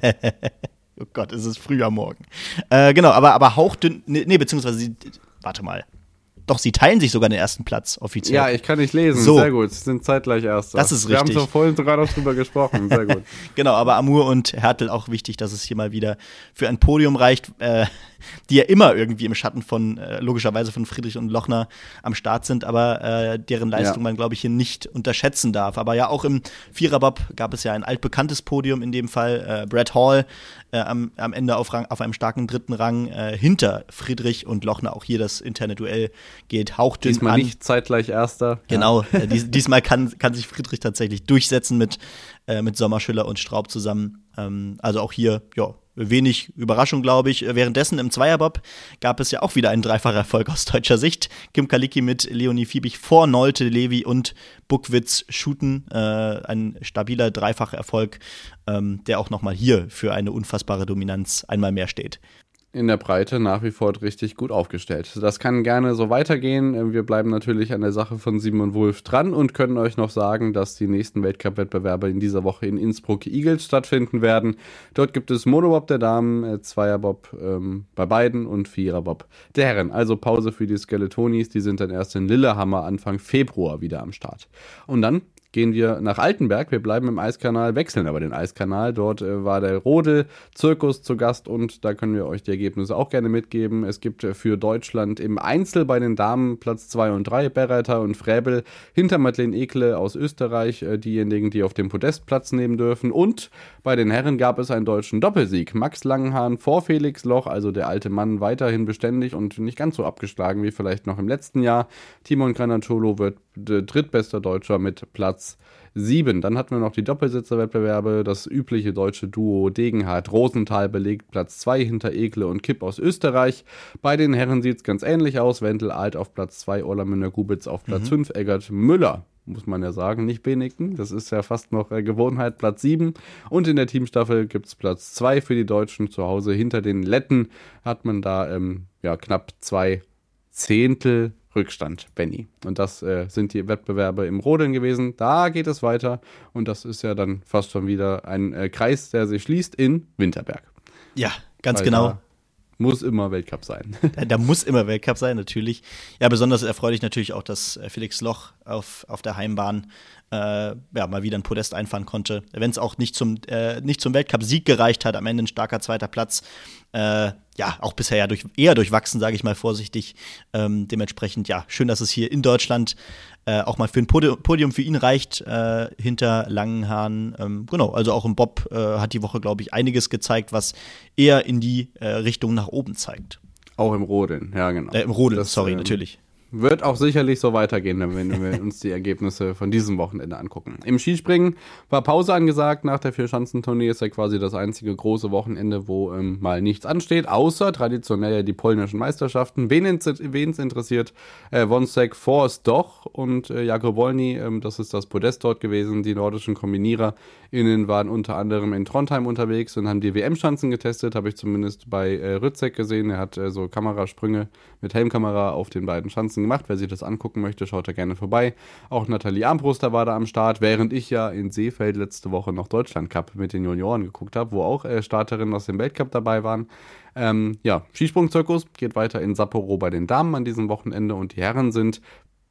Oh Gott, es ist früh am Morgen. Äh, genau, aber, aber hauchdünn, nee, nee, beziehungsweise, sie, warte mal. Doch, sie teilen sich sogar den ersten Platz offiziell. Ja, ich kann nicht lesen. So. Sehr gut. Sie sind zeitgleich Erster. Das ist Wir richtig. Wir haben vorhin sogar noch drüber gesprochen. Sehr gut. Genau, aber Amur und Hertel auch wichtig, dass es hier mal wieder für ein Podium reicht, äh, die ja immer irgendwie im Schatten von, äh, logischerweise von Friedrich und Lochner am Start sind, aber äh, deren Leistung ja. man, glaube ich, hier nicht unterschätzen darf. Aber ja, auch im Viererbob gab es ja ein altbekanntes Podium in dem Fall. Äh, Brad Hall äh, am, am Ende auf, Rang, auf einem starken dritten Rang äh, hinter Friedrich und Lochner. Auch hier das interne Duell geht hauchdünn Diesmal an. nicht zeitgleich Erster. Genau, ja. äh, dies, diesmal kann, kann sich Friedrich tatsächlich durchsetzen mit, äh, mit Sommerschüller und Straub zusammen. Ähm, also auch hier, ja, wenig Überraschung, glaube ich. Währenddessen im Zweierbob gab es ja auch wieder einen dreifachen Erfolg aus deutscher Sicht. Kim Kalicki mit Leonie Fiebig vor Nolte, Levi und Buckwitz shooten. Äh, ein stabiler dreifacher Erfolg, ähm, der auch nochmal hier für eine unfassbare Dominanz einmal mehr steht. In der Breite nach wie vor richtig gut aufgestellt. Das kann gerne so weitergehen. Wir bleiben natürlich an der Sache von Simon Wulff dran und können euch noch sagen, dass die nächsten Weltcup-Wettbewerbe in dieser Woche in Innsbruck Eagles stattfinden werden. Dort gibt es Monobob der Damen, Zweierbob ähm, bei beiden und Viererbob der Herren. Also Pause für die Skeletonis, die sind dann erst in Lillehammer Anfang Februar wieder am Start. Und dann gehen wir nach Altenberg. Wir bleiben im Eiskanal, wechseln aber den Eiskanal. Dort äh, war der Rodel-Zirkus zu Gast und da können wir euch die Ergebnisse auch gerne mitgeben. Es gibt äh, für Deutschland im Einzel bei den Damen Platz zwei und drei, Berreiter und Fräbel, hinter Madeleine Ekle aus Österreich, äh, diejenigen, die auf dem Podest Platz nehmen dürfen. Und bei den Herren gab es einen deutschen Doppelsieg. Max Langenhahn vor Felix Loch, also der alte Mann, weiterhin beständig und nicht ganz so abgeschlagen wie vielleicht noch im letzten Jahr. Timon Granatolo wird äh, drittbester Deutscher mit Platz sieben. Dann hatten wir noch die Doppelsitzerwettbewerbe. Das übliche deutsche Duo Degenhardt-Rosenthal belegt Platz zwei hinter Ekle und Kipp aus Österreich. Bei den Herren sieht es ganz ähnlich aus. Wendel Alt auf Platz zwei, Orlamünder Gubitz auf Platz fünf, mhm. Eggert Müller, muss man ja sagen, nicht Benigten. Das ist ja fast noch äh, Gewohnheit, Platz sieben. Und in der Teamstaffel gibt es Platz zwei für die Deutschen zu Hause. Hinter den Letten hat man da ähm, ja, knapp zwei Zehntel Rückstand, Benny. Und das äh, sind die Wettbewerbe im Rodeln gewesen. Da geht es weiter und das ist ja dann fast schon wieder ein äh, Kreis, der sich schließt in Winterberg. Ja, ganz Weil genau. Da muss immer Weltcup sein. Da, da muss immer Weltcup sein, natürlich. Ja, besonders erfreulich natürlich auch, dass äh, Felix Loch auf, auf der Heimbahn äh, ja, mal wieder ein Podest einfahren konnte. Wenn es auch nicht zum, äh, nicht zum Weltcup-Sieg gereicht hat, am Ende ein starker zweiter Platz. Äh, ja, auch bisher ja durch, eher durchwachsen, sage ich mal vorsichtig. Ähm, dementsprechend, ja, schön, dass es hier in Deutschland äh, auch mal für ein Podium, Podium für ihn reicht, äh, hinter Langenhahn. Ähm, genau, also auch im Bob äh, hat die Woche, glaube ich, einiges gezeigt, was eher in die äh, Richtung nach oben zeigt. Auch im Rodeln, ja genau. Äh, Im Rodeln, das, sorry, ähm, natürlich. Wird auch sicherlich so weitergehen, wenn wir uns die Ergebnisse von diesem Wochenende angucken. Im Skispringen war Pause angesagt. Nach der Vierschanzentournee ist ja quasi das einzige große Wochenende, wo ähm, mal nichts ansteht, außer traditionell die polnischen Meisterschaften. Wen es interessiert, äh, Wonsek Forst doch und äh, Jakob Wolny, ähm, das ist das Podest dort gewesen. Die nordischen Kombinierer*innen waren unter anderem in Trondheim unterwegs und haben die W M-Schanzen getestet, habe ich zumindest bei äh, Rützek gesehen. Er hat äh, so Kamerasprünge mit Helmkamera auf den beiden Schanzen gemacht. Wer sich das angucken möchte, schaut da gerne vorbei. Auch Nathalie Armbruster war da am Start, während ich ja in Seefeld letzte Woche noch Deutschland Cup mit den Junioren geguckt habe, wo auch äh, Starterinnen aus dem Weltcup dabei waren. Ähm, ja, Skisprung-Zirkus geht weiter in Sapporo bei den Damen an diesem Wochenende und die Herren sind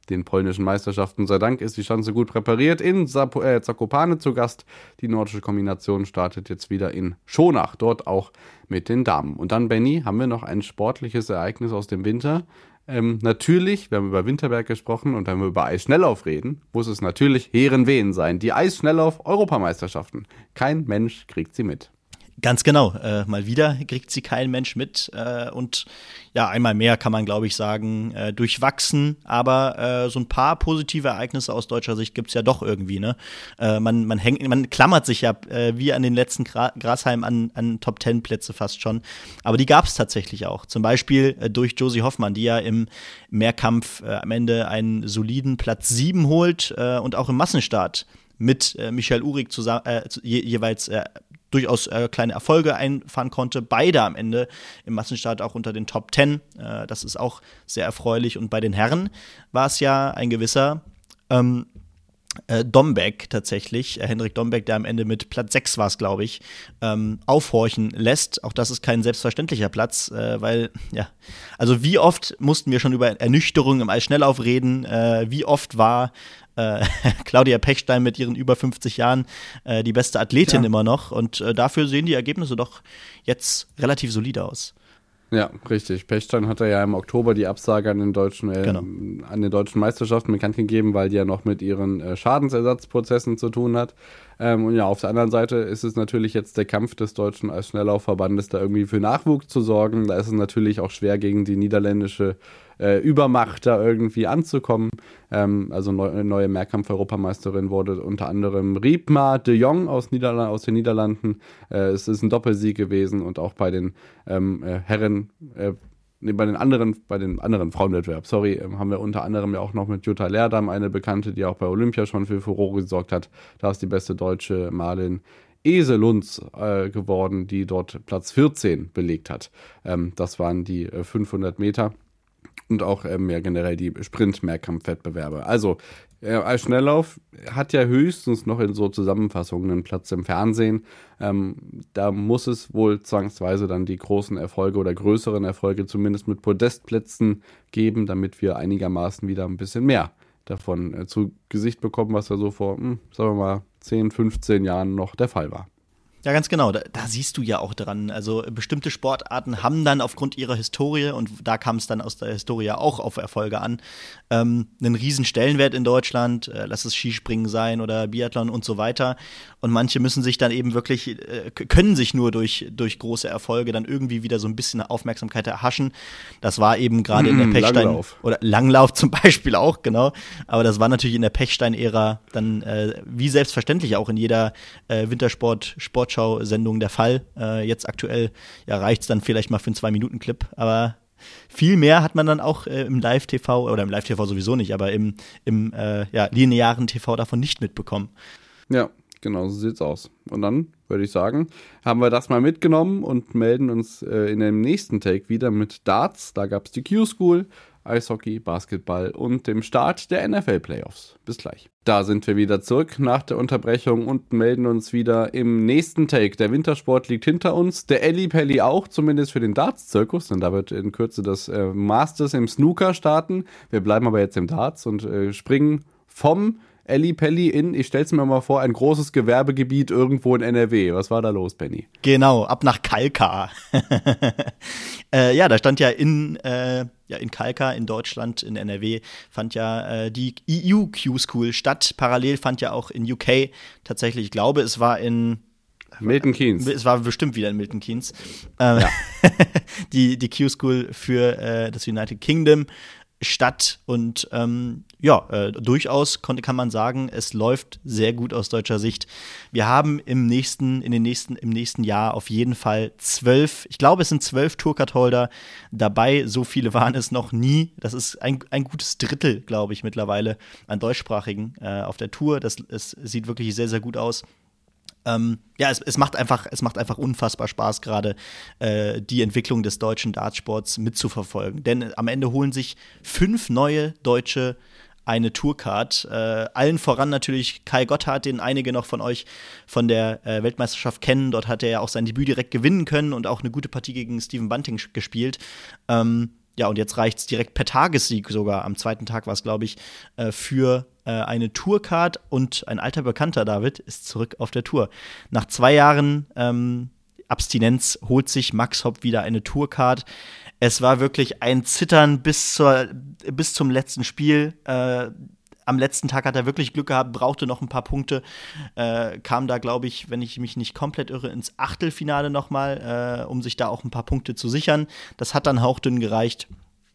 den polnischen Meisterschaften. Sei Dank ist die Schanze gut präpariert. In Zap- äh, Zakopane zu Gast. Die nordische Kombination startet jetzt wieder in Schonach, dort auch mit den Damen. Und dann, Benny, haben wir noch ein sportliches Ereignis aus dem Winter. Ähm, natürlich, wir haben über Winterberg gesprochen und wenn wir über Eisschnelllauf reden, muss es natürlich Heerenveen sein. Die Eisschnelllauf-Europameisterschaften. Kein Mensch kriegt sie mit. Ganz genau. Äh, mal wieder kriegt sie kein Mensch mit. Äh, und ja, einmal mehr kann man, glaube ich, sagen, äh, durchwachsen. Aber äh, so ein paar positive Ereignisse aus deutscher Sicht gibt's ja doch irgendwie. Ne? Äh, man, man, hängt, man klammert sich ja äh, wie an den letzten Gra- Grashalm an, an Top-Ten-Plätze fast schon. Aber die gab's tatsächlich auch. Zum Beispiel äh, durch Josie Hoffmann, die ja im Mehrkampf äh, am Ende einen soliden Platz sieben holt äh, und auch im Massenstart mit äh, Michael Uhrig zusammen, äh, je, jeweils äh, durchaus äh, kleine Erfolge einfahren konnte. Beide am Ende im Massenstart auch unter den Top Ten. Äh, das ist auch sehr erfreulich. Und bei den Herren war es ja ein gewisser ähm, äh, Dombeck tatsächlich, äh, Hendrik Dombeck, der am Ende mit Platz sechs war es, glaube ich, ähm, aufhorchen lässt. Auch das ist kein selbstverständlicher Platz, äh, weil, ja, also wie oft mussten wir schon über Ernüchterung im Eisschnelllauf reden, äh, wie oft war Äh, Claudia Pechstein mit ihren über fünfzig Jahren äh, die beste Athletin ja. immer noch. Und äh, dafür sehen die Ergebnisse doch jetzt relativ solide aus. Ja, richtig. Pechstein hatte ja im Oktober die Absage an den deutschen, äh, genau. an den deutschen Meisterschaften bekannt gegeben, weil die ja noch mit ihren äh, Schadensersatzprozessen zu tun hat. Ähm, und ja, auf der anderen Seite ist es natürlich jetzt der Kampf des deutschen Eisschnelllaufverbandes, da irgendwie für Nachwuchs zu sorgen. Da ist es natürlich auch schwer, gegen die niederländische äh, Übermacht da irgendwie anzukommen. Ähm, also neu, neue Mehrkampf-Europameisterin wurde unter anderem Riepma de Jong aus, Niederla- aus den Niederlanden. Äh, es ist ein Doppelsieg gewesen und auch bei den ähm, äh, Herren, äh, nee, bei den anderen, bei den anderen Frauenwettbewerb, sorry, äh, haben wir unter anderem ja auch noch mit Jutta Leerdam eine Bekannte, die auch bei Olympia schon für Furore gesorgt hat. Da ist die beste Deutsche Marlin Eselunz äh, geworden, die dort Platz vierzehn belegt hat. Ähm, das waren die äh, fünfhundert Meter. Und auch ähm, ja, generell die Sprint-Mehrkampfwettbewerbe. Also, äh, als Schnelllauf hat ja höchstens noch in so Zusammenfassungen einen Platz im Fernsehen. Ähm, da muss es wohl zwangsweise dann die großen Erfolge oder größeren Erfolge zumindest mit Podestplätzen geben, damit wir einigermaßen wieder ein bisschen mehr davon äh, zu Gesicht bekommen, was ja so vor, mh, sagen wir mal, zehn, fünfzehn Jahren noch der Fall war. Ja, ganz genau. Da, da siehst du ja auch dran. Also bestimmte Sportarten haben dann aufgrund ihrer Historie, und da kam es dann aus der Historie auch auf Erfolge an, ähm, einen riesen Stellenwert in Deutschland. Äh, lass es Skispringen sein oder Biathlon und so weiter. Und manche müssen sich dann eben wirklich, äh, können sich nur durch, durch große Erfolge dann irgendwie wieder so ein bisschen Aufmerksamkeit erhaschen. Das war eben gerade in der Pechstein- Langlauf. oder Langlauf zum Beispiel auch, genau. Aber das war natürlich in der Pechstein-Ära dann äh, wie selbstverständlich auch in jeder äh, Wintersport-Sportschau Sendung der Fall. Äh, jetzt aktuell ja, reicht es dann vielleicht mal für einen zwei-Minuten-Clip, aber viel mehr hat man dann auch äh, im Live-T V, oder im Live-T V sowieso nicht, aber im, im äh, ja, linearen T V davon nicht mitbekommen. Ja, genau, so sieht's aus. Und dann würde ich sagen, haben wir das mal mitgenommen und melden uns äh, in dem nächsten Take wieder mit Darts. Da gab es die Q-School, Eishockey, Basketball und dem Start der N F L-Playoffs. Bis gleich. Da sind wir wieder zurück nach der Unterbrechung und melden uns wieder im nächsten Take. Der Wintersport liegt hinter uns, der Ellipelli auch, zumindest für den Darts-Zirkus, denn da wird in Kürze das äh, Masters im Snooker starten. Wir bleiben aber jetzt im Darts und äh, springen vom Ellipelli in, ich stell's mir mal vor, ein großes Gewerbegebiet irgendwo in N R W. Was war da los, Benny? Genau, ab nach Kalkar. äh, ja, da stand ja in, äh, ja in Kalkar in Deutschland, in N R W, fand ja äh, die E U Q-School statt. Parallel fand ja auch in U K tatsächlich, ich glaube, es war in Milton Keynes. Es war bestimmt wieder in Milton Keynes. Ähm, ja. die die Q-School für äh, das United Kingdom statt und ähm, ja, äh, durchaus konnte, kann man sagen, es läuft sehr gut aus deutscher Sicht. Wir haben im nächsten, in den nächsten, im nächsten Jahr auf jeden Fall zwölf, ich glaube, es sind zwölf Tourcard-Holder dabei. So viele waren es noch nie. Das ist ein, ein gutes Drittel, glaube ich, mittlerweile an Deutschsprachigen äh, auf der Tour. Das es sieht wirklich sehr, sehr gut aus. Ähm, ja, es, es macht einfach, es macht einfach unfassbar Spaß, gerade äh, die Entwicklung des deutschen Dartsports mitzuverfolgen. Denn am Ende holen sich fünf neue Deutsche eine Tourcard. Äh, allen voran natürlich Kai Gotthard, den einige noch von euch von der äh, Weltmeisterschaft kennen. Dort hat er ja auch sein Debüt direkt gewinnen können und auch eine gute Partie gegen Stephen Bunting gespielt. Ähm, ja, und jetzt reicht es direkt per Tagessieg sogar. Am zweiten Tag war es, glaube ich, äh, für äh, eine Tourcard. Und ein alter Bekannter, David, ist zurück auf der Tour. Nach zwei Jahren ähm, Abstinenz holt sich Max Hopp wieder eine Tourcard. Es war wirklich ein Zittern bis, zur, bis zum letzten Spiel. Äh, Am letzten Tag hat er wirklich Glück gehabt, brauchte noch ein paar Punkte, äh, kam da, glaube ich, wenn ich mich nicht komplett irre, ins Achtelfinale nochmal, äh, um sich da auch ein paar Punkte zu sichern. Das hat dann hauchdünn gereicht.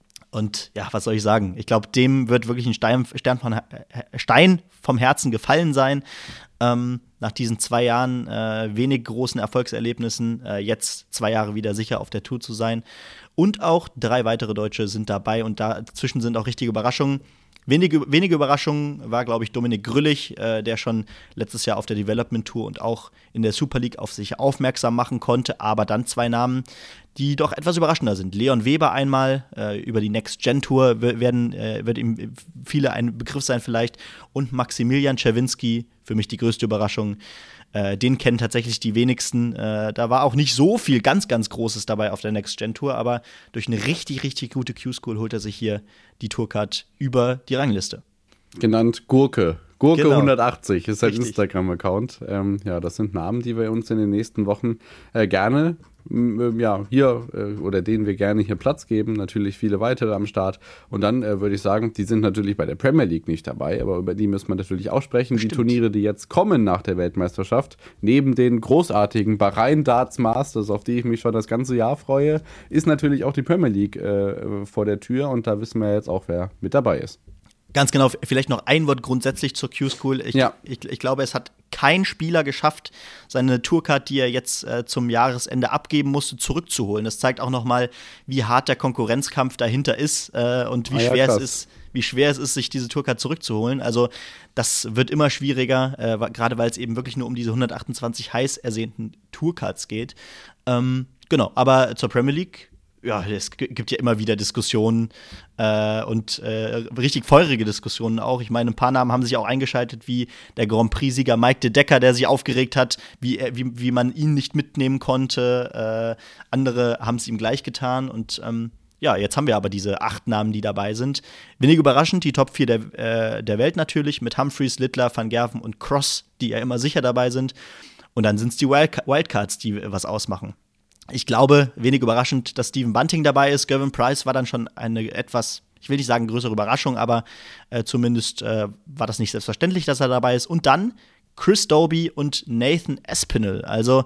Und ja, was soll ich sagen? Ich glaube, dem wird wirklich ein Stein, Stern von, äh, Stein vom Herzen gefallen sein. Ähm, nach diesen zwei Jahren äh, wenig großen Erfolgserlebnissen, äh, jetzt zwei Jahre wieder sicher auf der Tour zu sein. Und auch drei weitere Deutsche sind dabei und dazwischen sind auch richtige Überraschungen. Wenige, wenige Überraschungen war, glaube ich, Dominik Grüllich, äh, der schon letztes Jahr auf der Development Tour und auch in der Super League auf sich aufmerksam machen konnte. Aber dann zwei Namen, die doch etwas überraschender sind. Leon Weber einmal, äh, über die Next-Gen-Tour werden, äh, wird ihm viele ein Begriff sein vielleicht. Und Maximilian Czerwinski, für mich die größte Überraschung. Äh, den kennen tatsächlich die wenigsten. Äh, da war auch nicht so viel ganz, ganz Großes dabei auf der Next-Gen-Tour, aber durch eine richtig, richtig gute Q-School holt er sich hier die Tourcard über die Rangliste. Genannt Gurke. Gurke genau. hundertachtzig ist sein Richtig. Instagram-Account. Ähm, ja, das sind Namen, die wir uns in den nächsten Wochen äh, gerne m- ja, hier äh, oder denen wir gerne hier Platz geben. Natürlich viele weitere am Start. Und dann äh, würde ich sagen, die sind natürlich bei der Premier League nicht dabei, aber über die müssen wir natürlich auch sprechen. Stimmt. Die Turniere, die jetzt kommen nach der Weltmeisterschaft, neben den großartigen Bahrain Darts Masters, auf die ich mich schon das ganze Jahr freue, ist natürlich auch die Premier League äh, vor der Tür und da wissen wir jetzt auch, wer mit dabei ist. Ganz genau, vielleicht noch ein Wort grundsätzlich zur Q-School. Ich, Ja. ich, ich glaube, es hat kein Spieler geschafft, seine Tourcard, die er jetzt äh, zum Jahresende abgeben musste, zurückzuholen. Das zeigt auch noch mal, wie hart der Konkurrenzkampf dahinter ist äh, und wie, Ah ja, schwer es krass. ist, wie schwer es ist, sich diese Tourcard zurückzuholen. Also das wird immer schwieriger, äh, gerade weil es eben wirklich nur um diese hundertachtundzwanzig heiß ersehnten Tourcards geht. Ähm, genau, aber zur Premier League, ja, es g- gibt ja immer wieder Diskussionen äh, und äh, richtig feurige Diskussionen auch. Ich meine, ein paar Namen haben sich auch eingeschaltet, wie der Grand Prix-Sieger Mike de Decker, der sich aufgeregt hat, wie, er, wie, wie man ihn nicht mitnehmen konnte. Äh, andere haben es ihm gleich getan. Und ähm, ja, jetzt haben wir aber diese acht Namen, die dabei sind. Wenig überraschend, die Top vier der, äh, der Welt natürlich, mit Humphreys, Littler, Van Gerven und Cross, die ja immer sicher dabei sind. Und dann sind es die Wild- Wildcards, die was ausmachen. Ich glaube, wenig überraschend, dass Stephen Bunting dabei ist. Gervin Price war dann schon eine etwas, ich will nicht sagen größere Überraschung, aber äh, zumindest äh, war das nicht selbstverständlich, dass er dabei ist. Und dann Chris Dobie und Nathan Aspinall. Also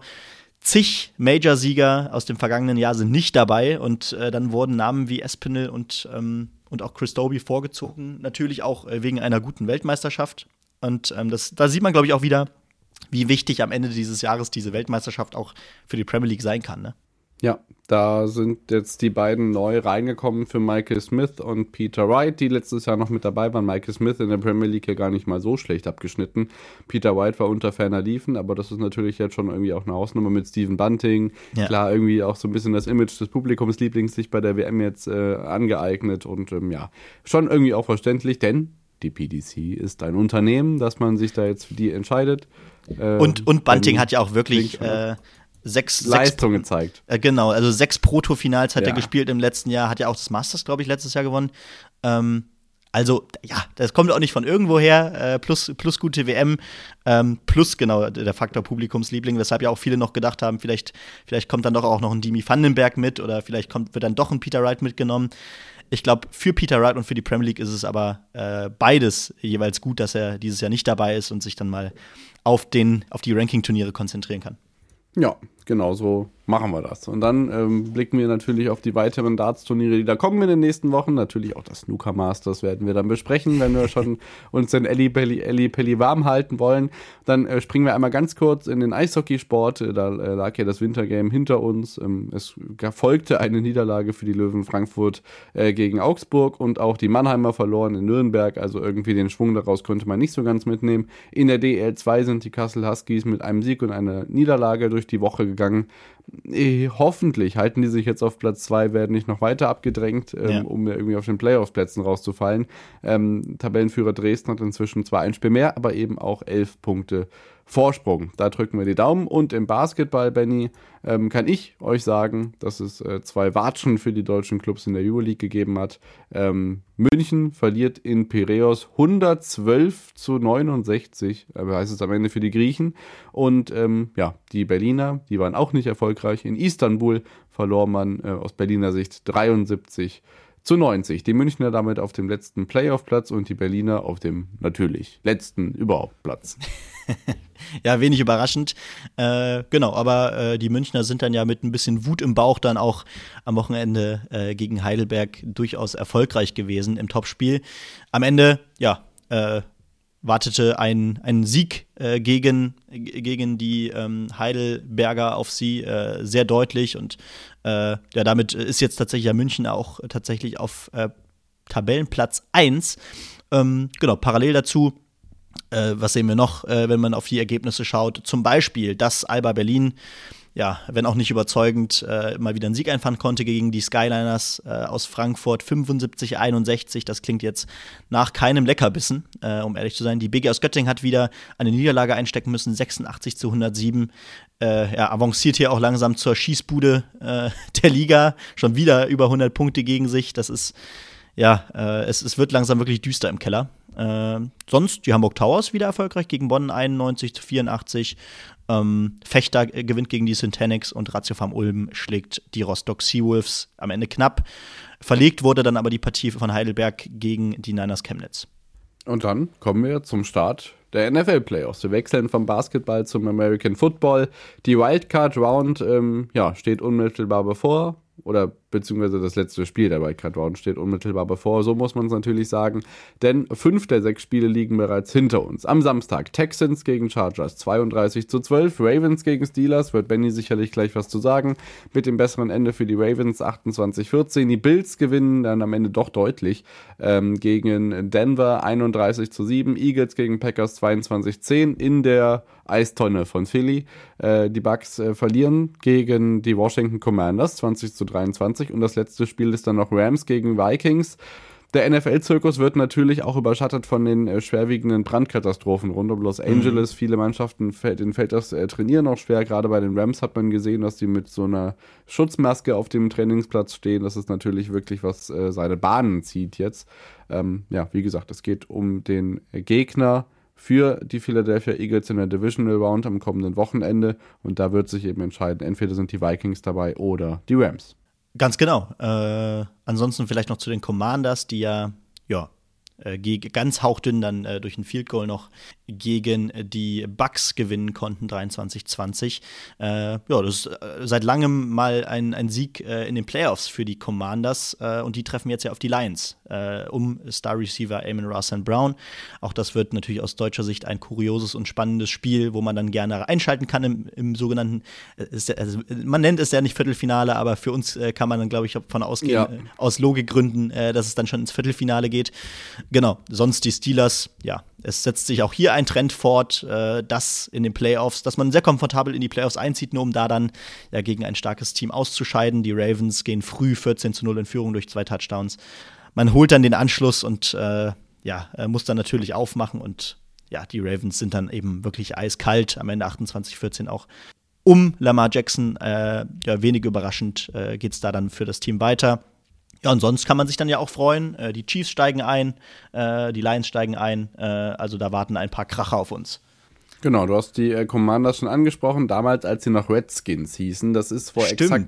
zig Major-Sieger aus dem vergangenen Jahr sind nicht dabei. Und äh, dann wurden Namen wie Aspinall und, ähm, und auch Chris Dobie vorgezogen. Natürlich auch äh, wegen einer guten Weltmeisterschaft. Und ähm, das, da sieht man, glaube ich, auch wieder, wie wichtig am Ende dieses Jahres diese Weltmeisterschaft auch für die Premier League sein kann, ne? Ja, da sind jetzt die beiden neu reingekommen für Michael Smith und Peter Wright, die letztes Jahr noch mit dabei waren. Michael Smith in der Premier League ja gar nicht mal so schlecht abgeschnitten. Peter Wright war unter ferner Liefen, aber das ist natürlich jetzt schon irgendwie auch eine Ausnahme mit Stephen Bunting. Ja. Klar, irgendwie auch so ein bisschen das Image des Publikumslieblings sich bei der W M jetzt äh, angeeignet und ähm, ja, schon irgendwie auch verständlich, denn die P D C ist ein Unternehmen, dass man sich da jetzt für die entscheidet. Äh, Und, und Bunting wenn- hat ja auch wirklich Klingt schon äh, sechs, Leistung sechs gezeigt. äh, genau, also sechs Proto-Finals hat Ja. er gespielt im letzten Jahr, hat ja auch das Masters, glaube ich, letztes Jahr gewonnen. Ähm, also, ja, das kommt auch nicht von irgendwo her, äh, plus, plus gute W M, ähm, plus genau der Faktor Publikumsliebling, weshalb ja auch viele noch gedacht haben, vielleicht, vielleicht kommt dann doch auch noch ein Dimi Vandenberg mit oder vielleicht kommt, wird dann doch ein Peter Wright mitgenommen. Ich glaube, für Peter Wright und für die Premier League ist es aber äh, beides jeweils gut, dass er dieses Jahr nicht dabei ist und sich dann mal auf, den, auf die Ranking-Turniere konzentrieren kann. Ja, genau so machen wir das. Und dann ähm, blicken wir natürlich auf die weiteren Darts-Turniere, die da kommen in den nächsten Wochen. Natürlich auch das Snooker Masters werden wir dann besprechen, wenn wir schon uns den Elli Pelli, Elli Pelli warm halten wollen. Dann äh, springen wir einmal ganz kurz in den Eishockeysport. Äh, da äh, lag ja das Wintergame hinter uns. Ähm, es folgte eine Niederlage für die Löwen Frankfurt äh, gegen Augsburg und auch die Mannheimer verloren in Nürnberg. Also irgendwie den Schwung daraus konnte man nicht so ganz mitnehmen. In der D L zwei sind die Kassel Huskies mit einem Sieg und einer Niederlage durch die Woche gegangen. eh, hoffentlich halten die sich jetzt auf Platz zwei, werden nicht noch weiter abgedrängt, ähm, ja. um irgendwie auf den Playoff-Plätzen rauszufallen. Ähm, Tabellenführer Dresden hat inzwischen zwar ein Spiel mehr, aber eben auch elf Punkte Vorsprung. Da drücken wir die Daumen. Und im Basketball, Benny, ähm, kann ich euch sagen, dass es äh, zwei Watschen für die deutschen Clubs in der Euroleague gegeben hat. Ähm, München verliert in Piräus hundertzwölf zu neunundsechzig, aber heißt es am Ende für die Griechen. Und ähm, ja, die Berliner, die waren auch nicht erfolgreich. In Istanbul verlor man äh, aus Berliner Sicht dreiundsiebzig zu neunzig. Die Münchner damit auf dem letzten Playoff-Platz und die Berliner auf dem natürlich letzten überhaupt Platz. Ja, wenig überraschend. Äh, genau, aber äh, die Münchner sind dann ja mit ein bisschen Wut im Bauch dann auch am Wochenende äh, gegen Heidelberg durchaus erfolgreich gewesen im Topspiel. Am Ende, ja, äh, wartete ein, ein Sieg äh, gegen, gegen die ähm, Heidelberger auf sie äh, sehr deutlich und äh, ja, damit ist jetzt tatsächlich ja München auch tatsächlich auf äh, Tabellenplatz eins. Ähm, genau, parallel dazu, äh, was sehen wir noch, äh, wenn man auf die Ergebnisse schaut? Zum Beispiel, dass Alba Berlin, ja, wenn auch nicht überzeugend, äh, mal wieder einen Sieg einfahren konnte gegen die Skyliners äh, aus Frankfurt, fünfundsiebzig einundsechzig. Das klingt jetzt nach keinem Leckerbissen, äh, um ehrlich zu sein. Die B G aus Göttingen hat wieder eine Niederlage einstecken müssen, sechsundachtzig zu hundertsieben. Äh, ja, avanciert hier auch langsam zur Schießbude äh, der Liga. Schon wieder über hundert Punkte gegen sich. Das ist, ja, äh, es, es wird langsam wirklich düster im Keller. Äh, sonst die Hamburg Towers wieder erfolgreich gegen Bonn, einundneunzig zu vierundachtzig. Ähm, Fechter äh, gewinnt gegen die Syntanix und Ratiofarm Ulm schlägt die Rostock Seawolves am Ende knapp. Verlegt wurde dann aber die Partie von Heidelberg gegen die Niners Chemnitz. Und dann kommen wir zum Start der N F L-Playoffs. Wir wechseln vom Basketball zum American Football. Die Wildcard-Round ähm, ja, steht unmittelbar bevor. Oder beziehungsweise das letzte Spiel der Wildcard-Round steht unmittelbar bevor, so muss man es natürlich sagen. Denn fünf der sechs Spiele liegen bereits hinter uns. Am Samstag Texans gegen Chargers, zweiunddreißig zu zwölf. Ravens gegen Steelers, wird Benny sicherlich gleich was zu sagen. Mit dem besseren Ende für die Ravens, achtundzwanzig vierzehn. Die Bills gewinnen dann am Ende doch deutlich ähm, gegen Denver, einunddreißig zu sieben. Eagles gegen Packers, zweiundzwanzig zehn in der Eistonne von Philly. Äh, die Bucks äh, verlieren gegen die Washington Commanders, zwanzig zu dreiundzwanzig. Und das letzte Spiel ist dann noch Rams gegen Vikings. Der N F L-Zirkus wird natürlich auch überschattet von den äh, schwerwiegenden Brandkatastrophen rund um Los Angeles. Mhm. Viele Mannschaften, denen fällt das äh, Trainieren auch schwer. Gerade bei den Rams hat man gesehen, dass die mit so einer Schutzmaske auf dem Trainingsplatz stehen. Das ist natürlich wirklich, was äh, seine Bahnen zieht jetzt. Ähm, ja, wie gesagt, es geht um den Gegner für die Philadelphia Eagles in der Divisional Round am kommenden Wochenende. Und da wird sich eben entscheiden, entweder sind die Vikings dabei oder die Rams. Ganz genau. Äh, ansonsten vielleicht noch zu den Commanders, die ja, ja äh, ganz hauchdünn dann äh, durch ein Field Goal noch gegen die Bucks gewinnen konnten, dreiundzwanzig zwanzig. Äh, ja, das ist äh, seit langem mal ein, ein Sieg äh, in den Playoffs für die Commanders äh, und die treffen jetzt ja auf die Lions äh, um Star Receiver Amon-Ra Saint Brown. Auch das wird natürlich aus deutscher Sicht ein kurioses und spannendes Spiel, wo man dann gerne einschalten kann im, im sogenannten, äh, ist, also, man nennt es ja nicht Viertelfinale, aber für uns äh, kann man dann, glaube ich, davon ausgehen, ja. äh, aus Logikgründen, äh, dass es dann schon ins Viertelfinale geht. Genau, sonst die Steelers, ja, es setzt sich auch hier ein Trend fort, äh, dass in den Playoffs, dass man sehr komfortabel in die Playoffs einzieht, nur um da dann ja gegen ein starkes Team auszuscheiden. Die Ravens gehen früh vierzehn zu null in Führung durch zwei Touchdowns. Man holt dann den Anschluss und äh, ja, muss dann natürlich aufmachen und ja, die Ravens sind dann eben wirklich eiskalt, am Ende achtundzwanzig vierzehn auch um Lamar Jackson. Äh, ja, wenig überraschend äh, geht es da dann für das Team weiter. Ja, und sonst kann man sich dann ja auch freuen. Äh, die Chiefs steigen ein, äh, die Lions steigen ein. Äh, also da warten ein paar Kracher auf uns. Genau, du hast die äh, Commanders schon angesprochen, damals als sie noch Redskins hießen. Das ist vor Stimmt. exakt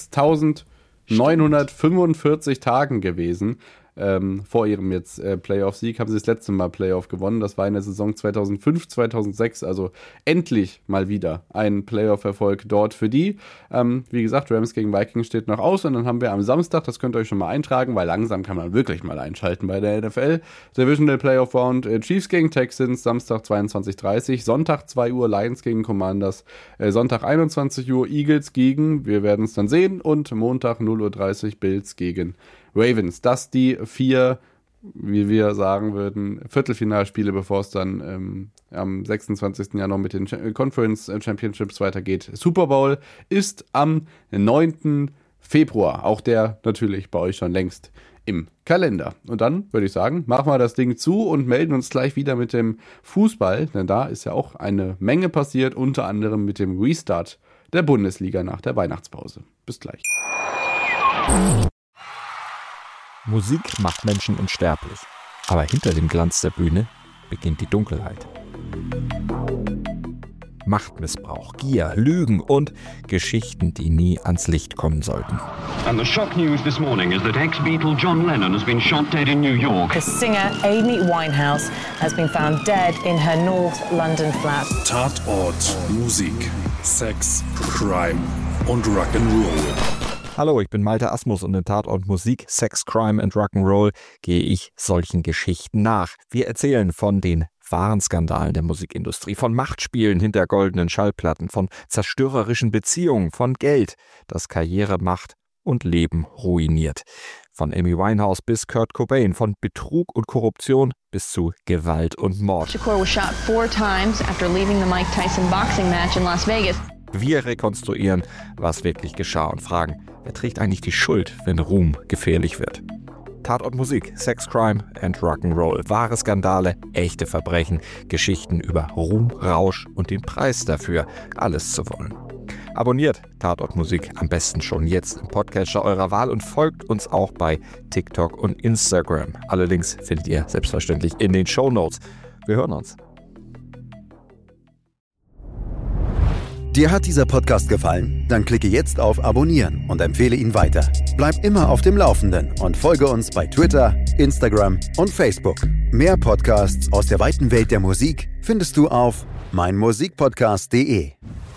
sechstausendneunhundertfünfundvierzig Tagen gewesen. Ähm, vor ihrem jetzt äh, Playoff-Sieg haben sie das letzte Mal Playoff gewonnen. Das war in der Saison zweitausendfünf, zweitausendsechs, also endlich mal wieder ein Playoff-Erfolg dort für die. Ähm, wie gesagt, Rams gegen Vikings steht noch aus und dann haben wir am Samstag, das könnt ihr euch schon mal eintragen, weil langsam kann man wirklich mal einschalten bei der N F L. Divisional Playoff Round, äh, Chiefs gegen Texans, Samstag zweiundzwanzig dreißig, Sonntag zwei Uhr Lions gegen Commanders, äh, Sonntag einundzwanzig Uhr Eagles gegen, wir werden es dann sehen, und Montag null Uhr dreißig Bills gegen Ravens. Das die vier wie wir sagen würden, Viertelfinalspiele, bevor es dann ähm, am sechsundzwanzigsten Januar mit den Conference Championships weitergeht. Super Bowl ist am neunten Februar. Auch der natürlich bei euch schon längst im Kalender. Und dann würde ich sagen, machen wir das Ding zu und melden uns gleich wieder mit dem Fußball, denn da ist ja auch eine Menge passiert, unter anderem mit dem Restart der Bundesliga nach der Weihnachtspause. Bis gleich. Musik macht Menschen unsterblich, aber hinter dem Glanz der Bühne beginnt die Dunkelheit. Machtmissbrauch, Gier, Lügen und Geschichten, die nie ans Licht kommen sollten. And the shock news this morning is that ex-Beatle John Lennon has been shot dead in New York. The singer Amy Winehouse has been found dead in her North London flat. Tatort, Musik, Sex, Crime und Rock'n'Roll. Hallo, ich bin Malte Asmus und in Tatort Musik, Sex, Crime and Rock'n'Roll gehe ich solchen Geschichten nach. Wir erzählen von den wahren Skandalen der Musikindustrie, von Machtspielen hinter goldenen Schallplatten, von zerstörerischen Beziehungen, von Geld, das Karriere macht und Leben ruiniert. Von Amy Winehouse bis Kurt Cobain, von Betrug und Korruption bis zu Gewalt und Mord. Shakur was shot four times after leaving the Mike Tyson boxing match in Las Vegas. Wir rekonstruieren, was wirklich geschah und fragen, wer trägt eigentlich die Schuld, wenn Ruhm gefährlich wird? Tatort Musik, Sex, Crime and Rock'n'Roll. Wahre Skandale, echte Verbrechen, Geschichten über Ruhm, Rausch und den Preis dafür, alles zu wollen. Abonniert Tatort Musik am besten schon jetzt im Podcatcher eurer Wahl und folgt uns auch bei TikTok und Instagram. Alle Links findet ihr selbstverständlich in den Shownotes. Wir hören uns. Dir hat dieser Podcast gefallen? Dann klicke jetzt auf Abonnieren und empfehle ihn weiter. Bleib immer auf dem Laufenden und folge uns bei Twitter, Instagram und Facebook. Mehr Podcasts aus der weiten Welt der Musik findest du auf meinmusikpodcast punkt de.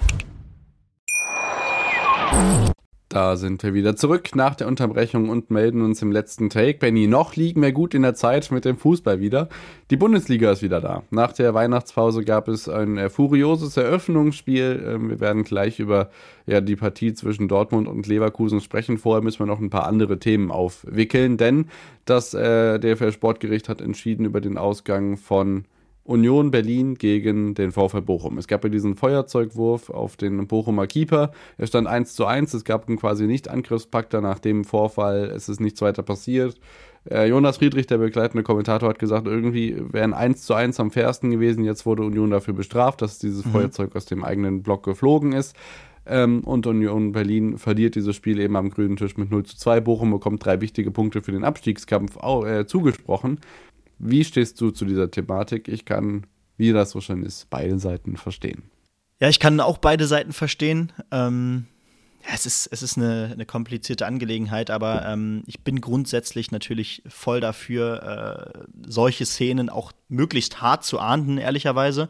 Da sind wir wieder zurück nach der Unterbrechung und melden uns im letzten Take. Benni, noch liegen wir gut in der Zeit mit dem Fußball wieder. Die Bundesliga ist wieder da. Nach der Weihnachtspause gab es ein äh, furioses Eröffnungsspiel. Ähm, wir werden gleich über ja, die Partie zwischen Dortmund und Leverkusen sprechen. Vorher müssen wir noch ein paar andere Themen aufwickeln, denn das äh, D F L-Sportgericht hat entschieden über den Ausgang von Union Berlin gegen den VfL Bochum. Es gab ja diesen Feuerzeugwurf auf den Bochumer Keeper. Er stand eins zu eins. Es gab einen quasi Nicht-Angriffspakt nach dem Vorfall. Es ist nichts weiter passiert. Äh, Jonas Friedrich, der begleitende Kommentator, hat gesagt, irgendwie wären eins zu eins am fairsten gewesen. Jetzt wurde Union dafür bestraft, dass dieses mhm. Feuerzeug aus dem eigenen Block geflogen ist. Ähm, und Union Berlin verliert dieses Spiel eben am grünen Tisch mit null zu zwei. Bochum bekommt drei wichtige Punkte für den Abstiegskampf auch, äh, zugesprochen. Wie stehst du zu dieser Thematik? Ich kann, wie das so schön ist, beide Seiten verstehen. Ja, ich kann auch beide Seiten verstehen. Ähm, ja, es ist, es ist eine, eine komplizierte Angelegenheit, aber ähm, ich bin grundsätzlich natürlich voll dafür, äh, solche Szenen auch möglichst hart zu ahnden, ehrlicherweise.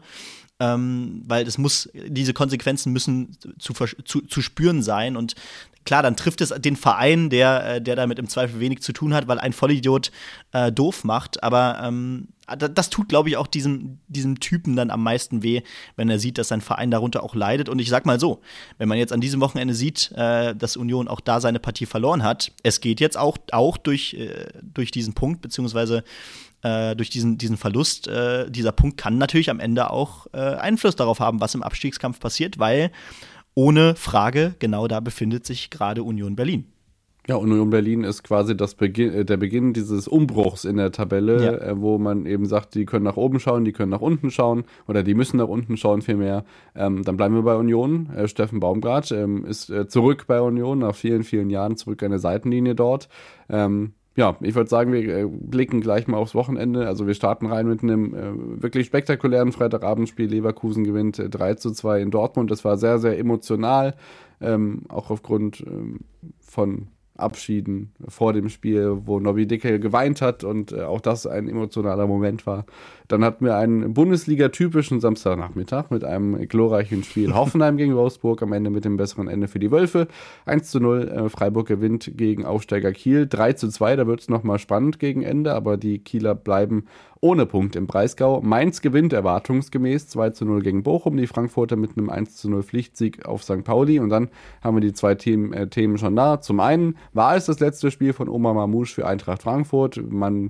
Ähm, weil es muss, diese Konsequenzen müssen zu, zu, zu spüren sein. Und klar, dann trifft es den Verein, der, der damit im Zweifel wenig zu tun hat, weil ein Vollidiot äh, doof macht. Aber ähm, das tut, glaube ich, auch diesem, diesem Typen dann am meisten weh, wenn er sieht, dass sein Verein darunter auch leidet. Und ich sag mal so, wenn man jetzt an diesem Wochenende sieht, äh, dass Union auch da seine Partie verloren hat, es geht jetzt auch, auch durch, äh, durch diesen Punkt, beziehungsweise Äh, durch diesen, diesen Verlust, äh, dieser Punkt kann natürlich am Ende auch äh, Einfluss darauf haben, was im Abstiegskampf passiert, weil ohne Frage genau da befindet sich gerade Union Berlin. Ja, Union Berlin ist quasi das Beginn, der Beginn dieses Umbruchs in der Tabelle, ja. äh, wo man eben sagt, die können nach oben schauen, die können nach unten schauen oder die müssen nach unten schauen vielmehr. Ähm, dann bleiben wir bei Union. Äh, Steffen Baumgart ähm, ist äh, zurück bei Union, nach vielen, vielen Jahren zurück an der Seitenlinie dort. Ähm, Ja, ich würde sagen, wir äh, blicken gleich mal aufs Wochenende. Also wir starten rein mit einem äh, wirklich spektakulären Freitagabendspiel. Leverkusen gewinnt äh, drei zu zwei in Dortmund. Das war sehr, sehr emotional, ähm, auch aufgrund ähm, von Abschieden vor dem Spiel, wo Nobby Dicke geweint hat und äh, auch das ein emotionaler Moment war. Dann hatten wir einen Bundesliga-typischen Samstagnachmittag mit einem glorreichen Spiel Hoffenheim gegen Wolfsburg, am Ende mit dem besseren Ende für die Wölfe. eins zu null, äh, Freiburg gewinnt gegen Aufsteiger Kiel. drei zu zwei, da wird es nochmal spannend gegen Ende, aber die Kieler bleiben ohne Punkt im Breisgau. Mainz gewinnt erwartungsgemäß zwei zu null gegen Bochum, die Frankfurter mit einem eins zu null Pflichtsieg auf Sankt Pauli. Und dann haben wir die zwei Themen, äh, Themen schon da. Zum einen war es das letzte Spiel von Omar Mamouche für Eintracht Frankfurt. Man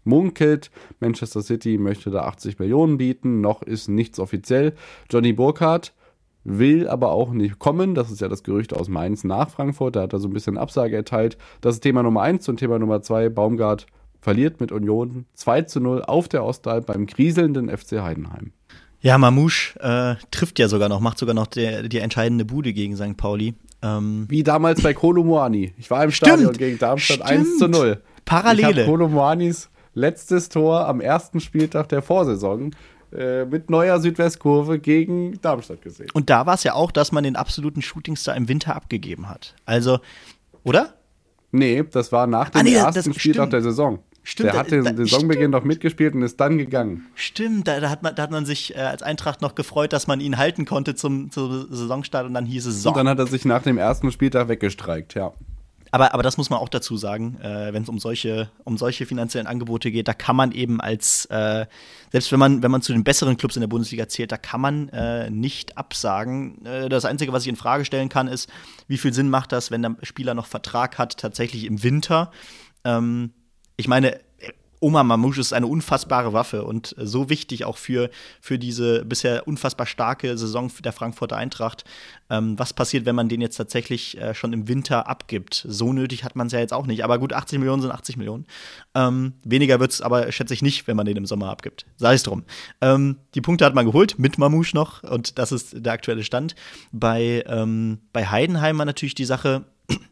munkelt. Manchester City möchte da achtzig Millionen bieten, noch ist nichts offiziell. Johnny Burkhardt will aber auch nicht kommen, das ist ja das Gerücht aus Mainz nach Frankfurt, da hat er so ein bisschen Absage erteilt. Das ist Thema Nummer eins und Thema Nummer zwei, Baumgart verliert mit Union zwei zu null auf der Ostalb beim kriselnden F C Heidenheim. Ja, Mamouche äh, trifft ja sogar noch, macht sogar noch der, die entscheidende Bude gegen Sankt Pauli. Ähm, Wie damals bei Kolo Muani. Ich war im Stimmt, Stadion gegen Darmstadt stimmt. eins zu null. Parallele. Ich habe Kolo Muanis letztes Tor am ersten Spieltag der Vorsaison äh, mit neuer Südwestkurve gegen Darmstadt gesehen. Und da war es ja auch, dass man den absoluten Shootingstar im Winter abgegeben hat. Also, oder? Nee, das war nach dem Ah, nee, ersten das- Spieltag stimmt. der Saison. Stimmt, Der hat da- den da- Saisonbeginn noch mitgespielt und ist dann gegangen. Stimmt, da, da, hat man, da hat man sich äh, als Eintracht noch gefreut, dass man ihn halten konnte zum, zum Saisonstart und dann hieß es so. Und dann hat er sich nach dem ersten Spieltag weggestreikt, ja. Aber, aber das muss man auch dazu sagen, äh, wenn es um solche, um solche finanziellen Angebote geht, da kann man eben als, äh, selbst wenn man, wenn man zu den besseren Clubs in der Bundesliga zählt, da kann man äh, nicht absagen. Äh, das Einzige, was ich in Frage stellen kann, ist, wie viel Sinn macht das, wenn der Spieler noch Vertrag hat, tatsächlich im Winter. Ähm, ich meine, Omar Mamouche ist eine unfassbare Waffe und so wichtig auch für, für diese bisher unfassbar starke Saison der Frankfurter Eintracht. Ähm, was passiert, wenn man den jetzt tatsächlich äh, schon im Winter abgibt? So nötig hat man es ja jetzt auch nicht. Aber gut, achtzig Millionen sind achtzig Millionen. Ähm, weniger wird es aber, schätze ich, nicht, wenn man den im Sommer abgibt. Sei es drum. Ähm, die Punkte hat man geholt, mit Mamouche noch. Und das ist der aktuelle Stand. Bei, ähm, bei Heidenheim war natürlich die Sache,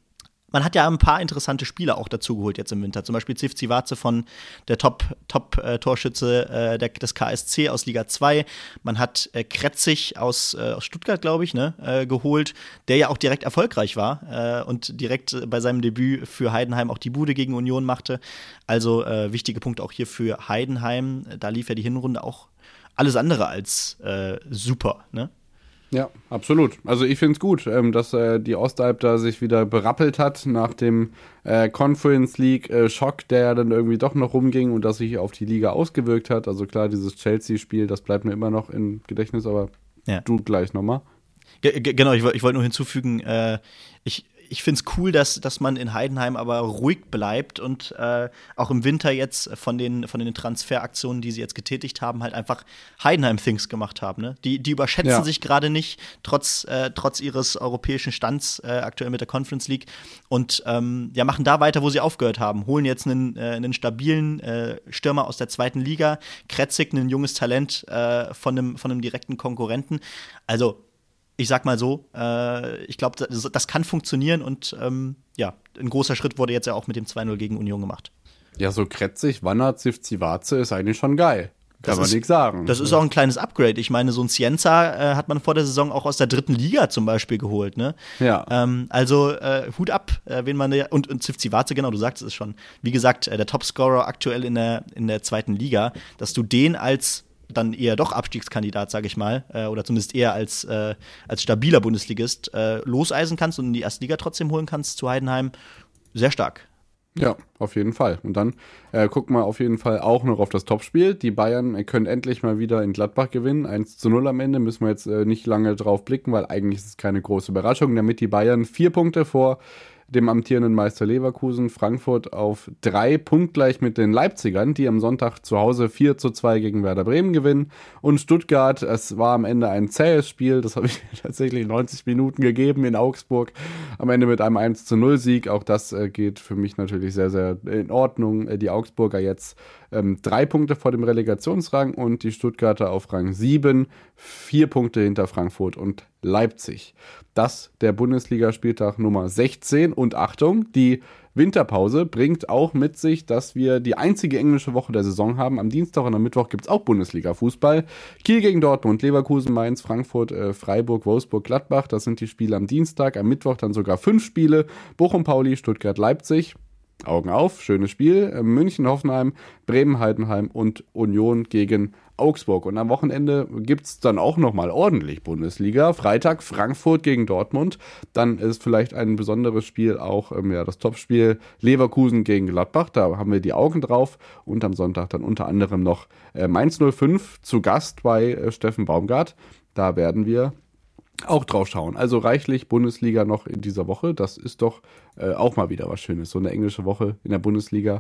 man hat ja ein paar interessante Spieler auch dazu geholt jetzt im Winter. Zum Beispiel Zivcivace von der Top-Torschütze Top, äh, des K S C aus Liga zwei. Man hat äh, Kretzig aus, äh, aus Stuttgart, glaube ich, ne, äh, geholt, der ja auch direkt erfolgreich war äh, und direkt äh, bei seinem Debüt für Heidenheim auch die Bude gegen Union machte. Also äh, wichtige Punkte auch hier für Heidenheim. Da lief ja die Hinrunde auch alles andere als äh, super, ne? Ja, absolut. Also ich finde es gut, ähm, dass äh, die Ostalb da sich wieder berappelt hat nach dem äh, Conference League äh, Schock, der ja dann irgendwie doch noch rumging und das sich auf die Liga ausgewirkt hat. Also klar, dieses Chelsea-Spiel, das bleibt mir immer noch im Gedächtnis, aber ja. Du gleich nochmal. G- g- genau, ich, ich wollte nur hinzufügen, äh, ich Ich finde es cool, dass, dass man in Heidenheim aber ruhig bleibt und äh, auch im Winter jetzt von den, von den Transferaktionen, die sie jetzt getätigt haben, halt einfach Heidenheim-Things gemacht haben. Ne? Die, die überschätzen Ja. sich gerade nicht, trotz, äh, trotz ihres europäischen Stands äh, aktuell mit der Conference League und ähm, ja, machen da weiter, wo sie aufgehört haben. Holen jetzt einen, äh, einen stabilen äh, Stürmer aus der zweiten Liga, Kretzig, ein junges Talent äh, von einem, von einem direkten Konkurrenten. Also ich sag mal so, äh, ich glaube, das, das kann funktionieren und ähm, ja, ein großer Schritt wurde jetzt ja auch mit dem zwei null gegen Union gemacht. Ja, so Kretzig, Wanner, Zivcivace ist eigentlich schon geil. Kann Das man ist- nichts sagen. Das ist auch ein kleines Upgrade. Ich meine, so ein Cienza äh, hat man vor der Saison auch aus der dritten Liga zum Beispiel geholt, ne? Ja. Ähm, also äh, Hut ab, äh, wen man da, und, und Zivcivace, genau, du sagst es schon. Wie gesagt, äh, der Topscorer aktuell in der, in der zweiten Liga, dass du den als dann eher doch Abstiegskandidat, sage ich mal, äh, oder zumindest eher als, äh, als stabiler Bundesligist äh, loseisen kannst und in die erste Liga trotzdem holen kannst zu Heidenheim, sehr stark. Ja, auf jeden Fall. Und dann äh, gucken wir auf jeden Fall auch noch auf das Topspiel. Die Bayern äh, können endlich mal wieder in Gladbach gewinnen. eins zu null am Ende, müssen wir jetzt äh, nicht lange drauf blicken, weil eigentlich ist es keine große Überraschung, damit die Bayern vier Punkte vor dem amtierenden Meister Leverkusen, Frankfurt auf drei, punktgleich mit den Leipzigern, die am Sonntag zu Hause vier zu zwei gegen Werder Bremen gewinnen. Und Stuttgart, es war am Ende ein zähes Spiel, das habe ich tatsächlich neunzig Minuten gegeben in Augsburg, am Ende mit einem eins zu null Sieg. Auch das äh, geht für mich natürlich sehr, sehr in Ordnung. Äh, die Augsburger jetzt ähm, drei Punkte vor dem Relegationsrang und die Stuttgarter auf Rang sieben, vier Punkte hinter Frankfurt und Leipzig. Das der Bundesligaspieltag Nummer sechzehn und Achtung, die Winterpause bringt auch mit sich, dass wir die einzige englische Woche der Saison haben. Am Dienstag und am Mittwoch gibt es auch Bundesliga-Fußball. Kiel gegen Dortmund, Leverkusen, Mainz, Frankfurt, äh, Freiburg, Wolfsburg, Gladbach. Das sind die Spiele am Dienstag. Am Mittwoch dann sogar fünf Spiele. Bochum, Pauli, Stuttgart, Leipzig. Augen auf, schönes Spiel. Äh, München, Hoffenheim, Bremen, Heidenheim und Union gegen Augsburg. Und am Wochenende gibt es dann auch nochmal ordentlich Bundesliga. Freitag Frankfurt gegen Dortmund. Dann ist vielleicht ein besonderes Spiel auch ähm, ja, das Topspiel Leverkusen gegen Gladbach. Da haben wir die Augen drauf. Und am Sonntag dann unter anderem noch äh, Mainz null fünf zu Gast bei äh, Steffen Baumgart. Da werden wir auch drauf schauen. Also reichlich Bundesliga noch in dieser Woche. Das ist doch äh, auch mal wieder was Schönes. So eine englische Woche in der Bundesliga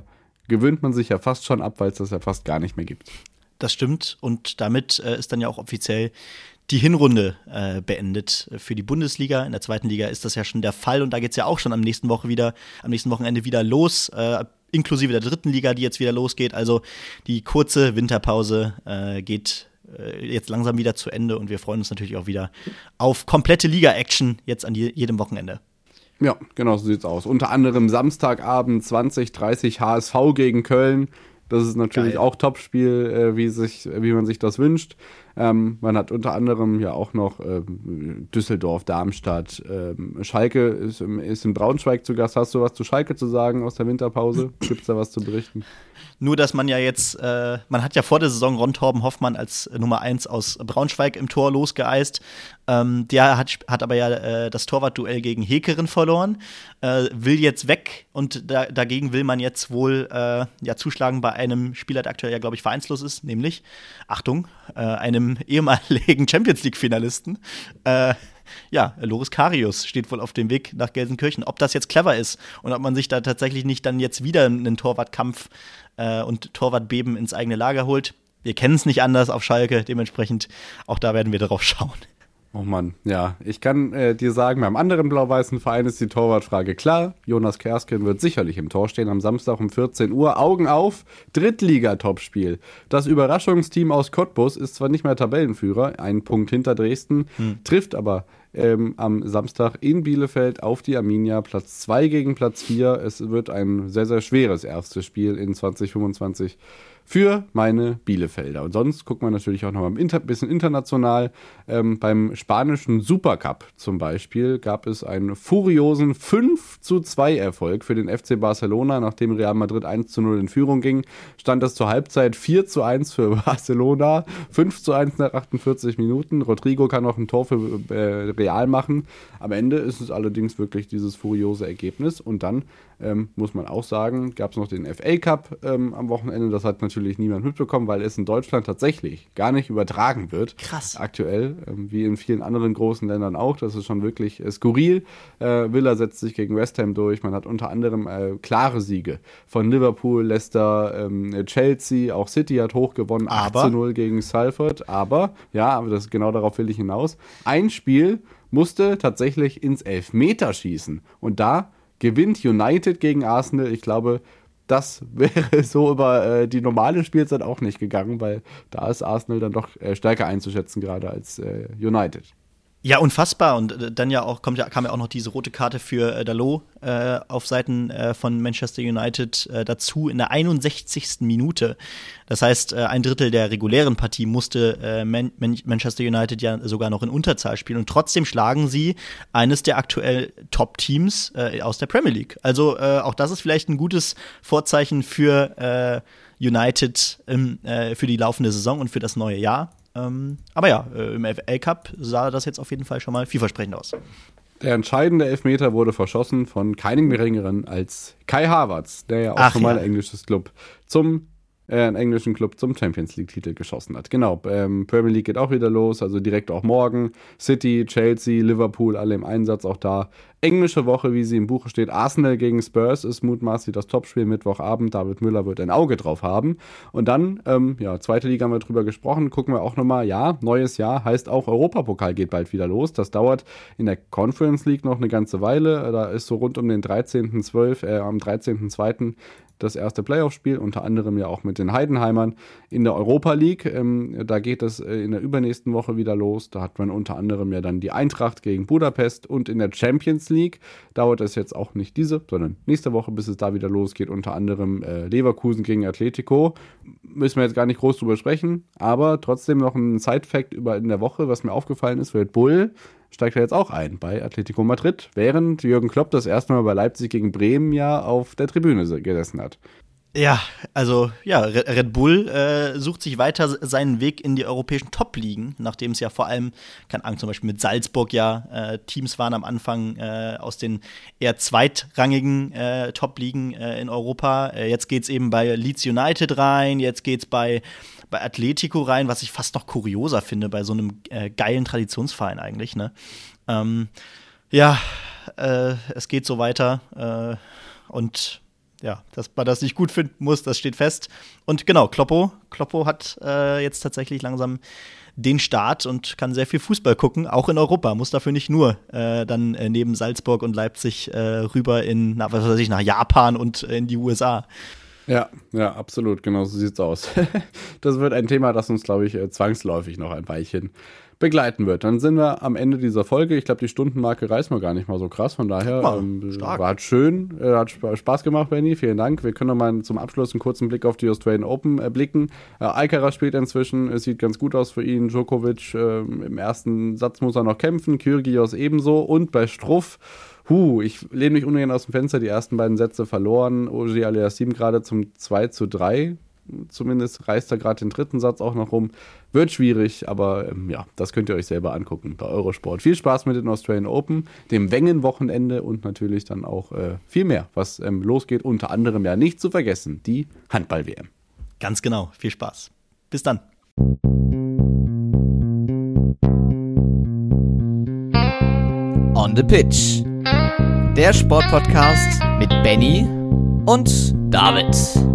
gewöhnt man sich ja fast schon ab, weil es das ja fast gar nicht mehr gibt. Das stimmt und damit äh, ist dann ja auch offiziell die Hinrunde äh, beendet für die Bundesliga. In der zweiten Liga ist das ja schon der Fall und da geht es ja auch schon am nächsten Woche wieder, am nächsten Wochenende wieder los, äh, inklusive der dritten Liga, die jetzt wieder losgeht. Also die kurze Winterpause äh, geht äh, jetzt langsam wieder zu Ende und wir freuen uns natürlich auch wieder auf komplette Liga-Action jetzt an je- jedem Wochenende. Ja, genau so sieht's aus. Unter anderem Samstagabend zwanzig dreißig H S V gegen Köln. Das ist natürlich Geil. Auch Topspiel, äh, wie, sich, wie man sich das wünscht. Ähm, man hat unter anderem ja auch noch ähm, Düsseldorf, Darmstadt, ähm, Schalke ist im, ist in Braunschweig zu Gast. Hast du was zu Schalke zu sagen aus der Winterpause? Gibt's da was zu berichten? Nur, dass man ja jetzt, äh, man hat ja vor der Saison Ron Torben Hoffmann als Nummer eins aus Braunschweig im Tor losgeeist. Ähm, der hat, hat aber ja äh, das Torwartduell gegen Hekeren verloren, äh, will jetzt weg und da, dagegen will man jetzt wohl äh, ja, zuschlagen bei einem Spieler, der aktuell ja, glaube ich, vereinslos ist, nämlich, Achtung, äh, einem ehemaligen Champions-League-Finalisten. Äh, Ja, Loris Karius steht wohl auf dem Weg nach Gelsenkirchen. Ob das jetzt clever ist und ob man sich da tatsächlich nicht dann jetzt wieder einen Torwartkampf äh, und Torwartbeben ins eigene Lager holt. Wir kennen es nicht anders auf Schalke, dementsprechend auch da werden wir drauf schauen. Oh Mann, ja, ich kann äh, dir sagen, beim anderen blau-weißen Verein ist die Torwartfrage klar. Jonas Kersken wird sicherlich im Tor stehen am Samstag um vierzehn Uhr. Augen auf, Drittliga-Topspiel. Das Überraschungsteam aus Cottbus ist zwar nicht mehr Tabellenführer, einen Punkt hinter Dresden, hm. trifft aber ähm, am Samstag in Bielefeld auf die Arminia, Platz zwei gegen Platz vier. Es wird ein sehr, sehr schweres erstes Spiel in zwanzig fünfundzwanzig für meine Bielefelder. Und sonst guckt man natürlich auch noch mal ein Inter- bisschen international. Ähm, beim spanischen Supercup zum Beispiel gab es einen furiosen fünf zu zwei Erfolg für den F C Barcelona. Nachdem Real Madrid eins zu null in Führung ging, stand es zur Halbzeit vier zu eins für Barcelona, fünf zu eins nach achtundvierzig Minuten. Rodrigo kann noch ein Tor für äh, Real machen. Am Ende ist es allerdings wirklich dieses furiose Ergebnis. Und dann ähm, muss man auch sagen, gab es noch den F A Cup ähm, am Wochenende. Das hat natürlich niemand mitbekommen, weil es in Deutschland tatsächlich gar nicht übertragen wird. Krass. Aktuell, ähm, wie in vielen anderen großen Ländern auch. Das ist schon wirklich äh, skurril. Äh, Villa setzt sich gegen West Ham durch. Man hat unter anderem äh, klare Siege von Liverpool, Leicester, ähm, Chelsea. Auch City hat hoch gewonnen. acht zu null gegen Salford. Aber, ja, aber das, genau darauf will ich hinaus. Ein Spiel musste tatsächlich ins Elfmeterschießen. Und da gewinnt United gegen Arsenal. Ich glaube, das wäre so über äh, die normale Spielzeit auch nicht gegangen, weil da ist Arsenal dann doch äh, stärker einzuschätzen, gerade als äh, United. Ja, unfassbar. Und äh, dann ja auch kommt ja, kam ja auch noch diese rote Karte für äh, Dalot äh, auf Seiten äh, von Manchester United äh, dazu in der einundsechzigsten Minute. Das heißt, äh, ein Drittel der regulären Partie musste äh, Man- Man- Manchester United ja sogar noch in Unterzahl spielen. Und trotzdem schlagen sie eines der aktuell Top-Teams äh, aus der Premier League. Also äh, auch das ist vielleicht ein gutes Vorzeichen für äh, United im, äh, für die laufende Saison und für das neue Jahr. Ähm, aber ja, äh, im F A Cup sah das jetzt auf jeden Fall schon mal vielversprechend aus. Der entscheidende Elfmeter wurde verschossen von keinem geringeren als Kai Havertz, der ja auch Ach, schon mal ja. ein englisches Club zum äh, einen englischen Club zum Champions League-Titel geschossen hat. Genau, ähm, Premier League geht auch wieder los, also direkt auch morgen. City, Chelsea, Liverpool, alle im Einsatz, auch da englische Woche, wie sie im Buche steht. Arsenal gegen Spurs ist mutmaßlich das Topspiel Mittwochabend. David Müller wird ein Auge drauf haben. Und dann, ähm, ja, zweite Liga haben wir drüber gesprochen. Gucken wir auch nochmal, ja, neues Jahr heißt auch Europapokal geht bald wieder los. Das dauert in der Conference League noch eine ganze Weile. Da ist so rund um den dreizehnten zwölften, äh, am dreizehnten zweiten das erste Playoff-Spiel, unter anderem ja auch mit den Heidenheimern in der Europa League. Ähm, da geht es äh, in der übernächsten Woche wieder los. Da hat man unter anderem ja dann die Eintracht gegen Budapest und in der Champions League dauert es jetzt auch nicht diese, sondern nächste Woche, bis es da wieder losgeht, unter anderem äh, Leverkusen gegen Atletico. Müssen wir jetzt gar nicht groß drüber sprechen, aber trotzdem noch ein Side-Fact über in der Woche, was mir aufgefallen ist, Red Bull steigt er jetzt auch ein bei Atletico Madrid, während Jürgen Klopp das erste Mal bei Leipzig gegen Bremen ja auf der Tribüne gesessen hat. Ja, also ja, Red Bull äh, sucht sich weiter seinen Weg in die europäischen Top-Ligen, nachdem es ja vor allem, keine Ahnung, zum Beispiel mit Salzburg ja äh, Teams waren am Anfang äh, aus den eher zweitrangigen äh, Top-Ligen äh, in Europa. Äh, jetzt geht's eben bei Leeds United rein, jetzt geht's bei, bei Atletico rein, was ich fast noch kurioser finde bei so einem äh, geilen Traditionsverein eigentlich, ne? Ähm, ja, äh, es geht so weiter äh, und ja, dass man das nicht gut finden muss, das steht fest. Und genau, Kloppo, Kloppo hat äh, jetzt tatsächlich langsam den Start und kann sehr viel Fußball gucken, auch in Europa. Muss dafür nicht nur äh, dann äh, neben Salzburg und Leipzig äh, rüber in, na, was weiß ich, nach Japan und äh, in die U S A. Ja, ja, absolut, genau so sieht's aus. Das wird ein Thema, das uns, glaube ich, zwangsläufig noch ein Weilchen begleiten wird. Dann sind wir am Ende dieser Folge. Ich glaube, die Stundenmarke reißen wir gar nicht mal so krass. Von daher Mal, ähm, war es schön. Äh, hat Spaß gemacht, Benny. Vielen Dank. Wir können noch mal zum Abschluss einen kurzen Blick auf die Australian Open äh, blicken. Äh, Alcaraz spielt inzwischen. Es sieht ganz gut aus für ihn. Djokovic äh, im ersten Satz muss er noch kämpfen. Kyrgios ebenso. Und bei Struff, huh, ich lehne mich ungern aus dem Fenster. Die ersten beiden Sätze verloren. Ogier Aliassime gerade zum zwei zu drei. Zumindest reißt er gerade den dritten Satz auch noch rum. Wird schwierig, aber ähm, ja, das könnt ihr euch selber angucken bei Eurosport. Viel Spaß mit den Australian Open, dem Wengen-Wochenende und natürlich dann auch äh, viel mehr, was ähm, losgeht. Unter anderem ja nicht zu vergessen, die Handball-W M. Ganz genau, viel Spaß. Bis dann. On the Pitch. Der Sportpodcast mit Benny und David.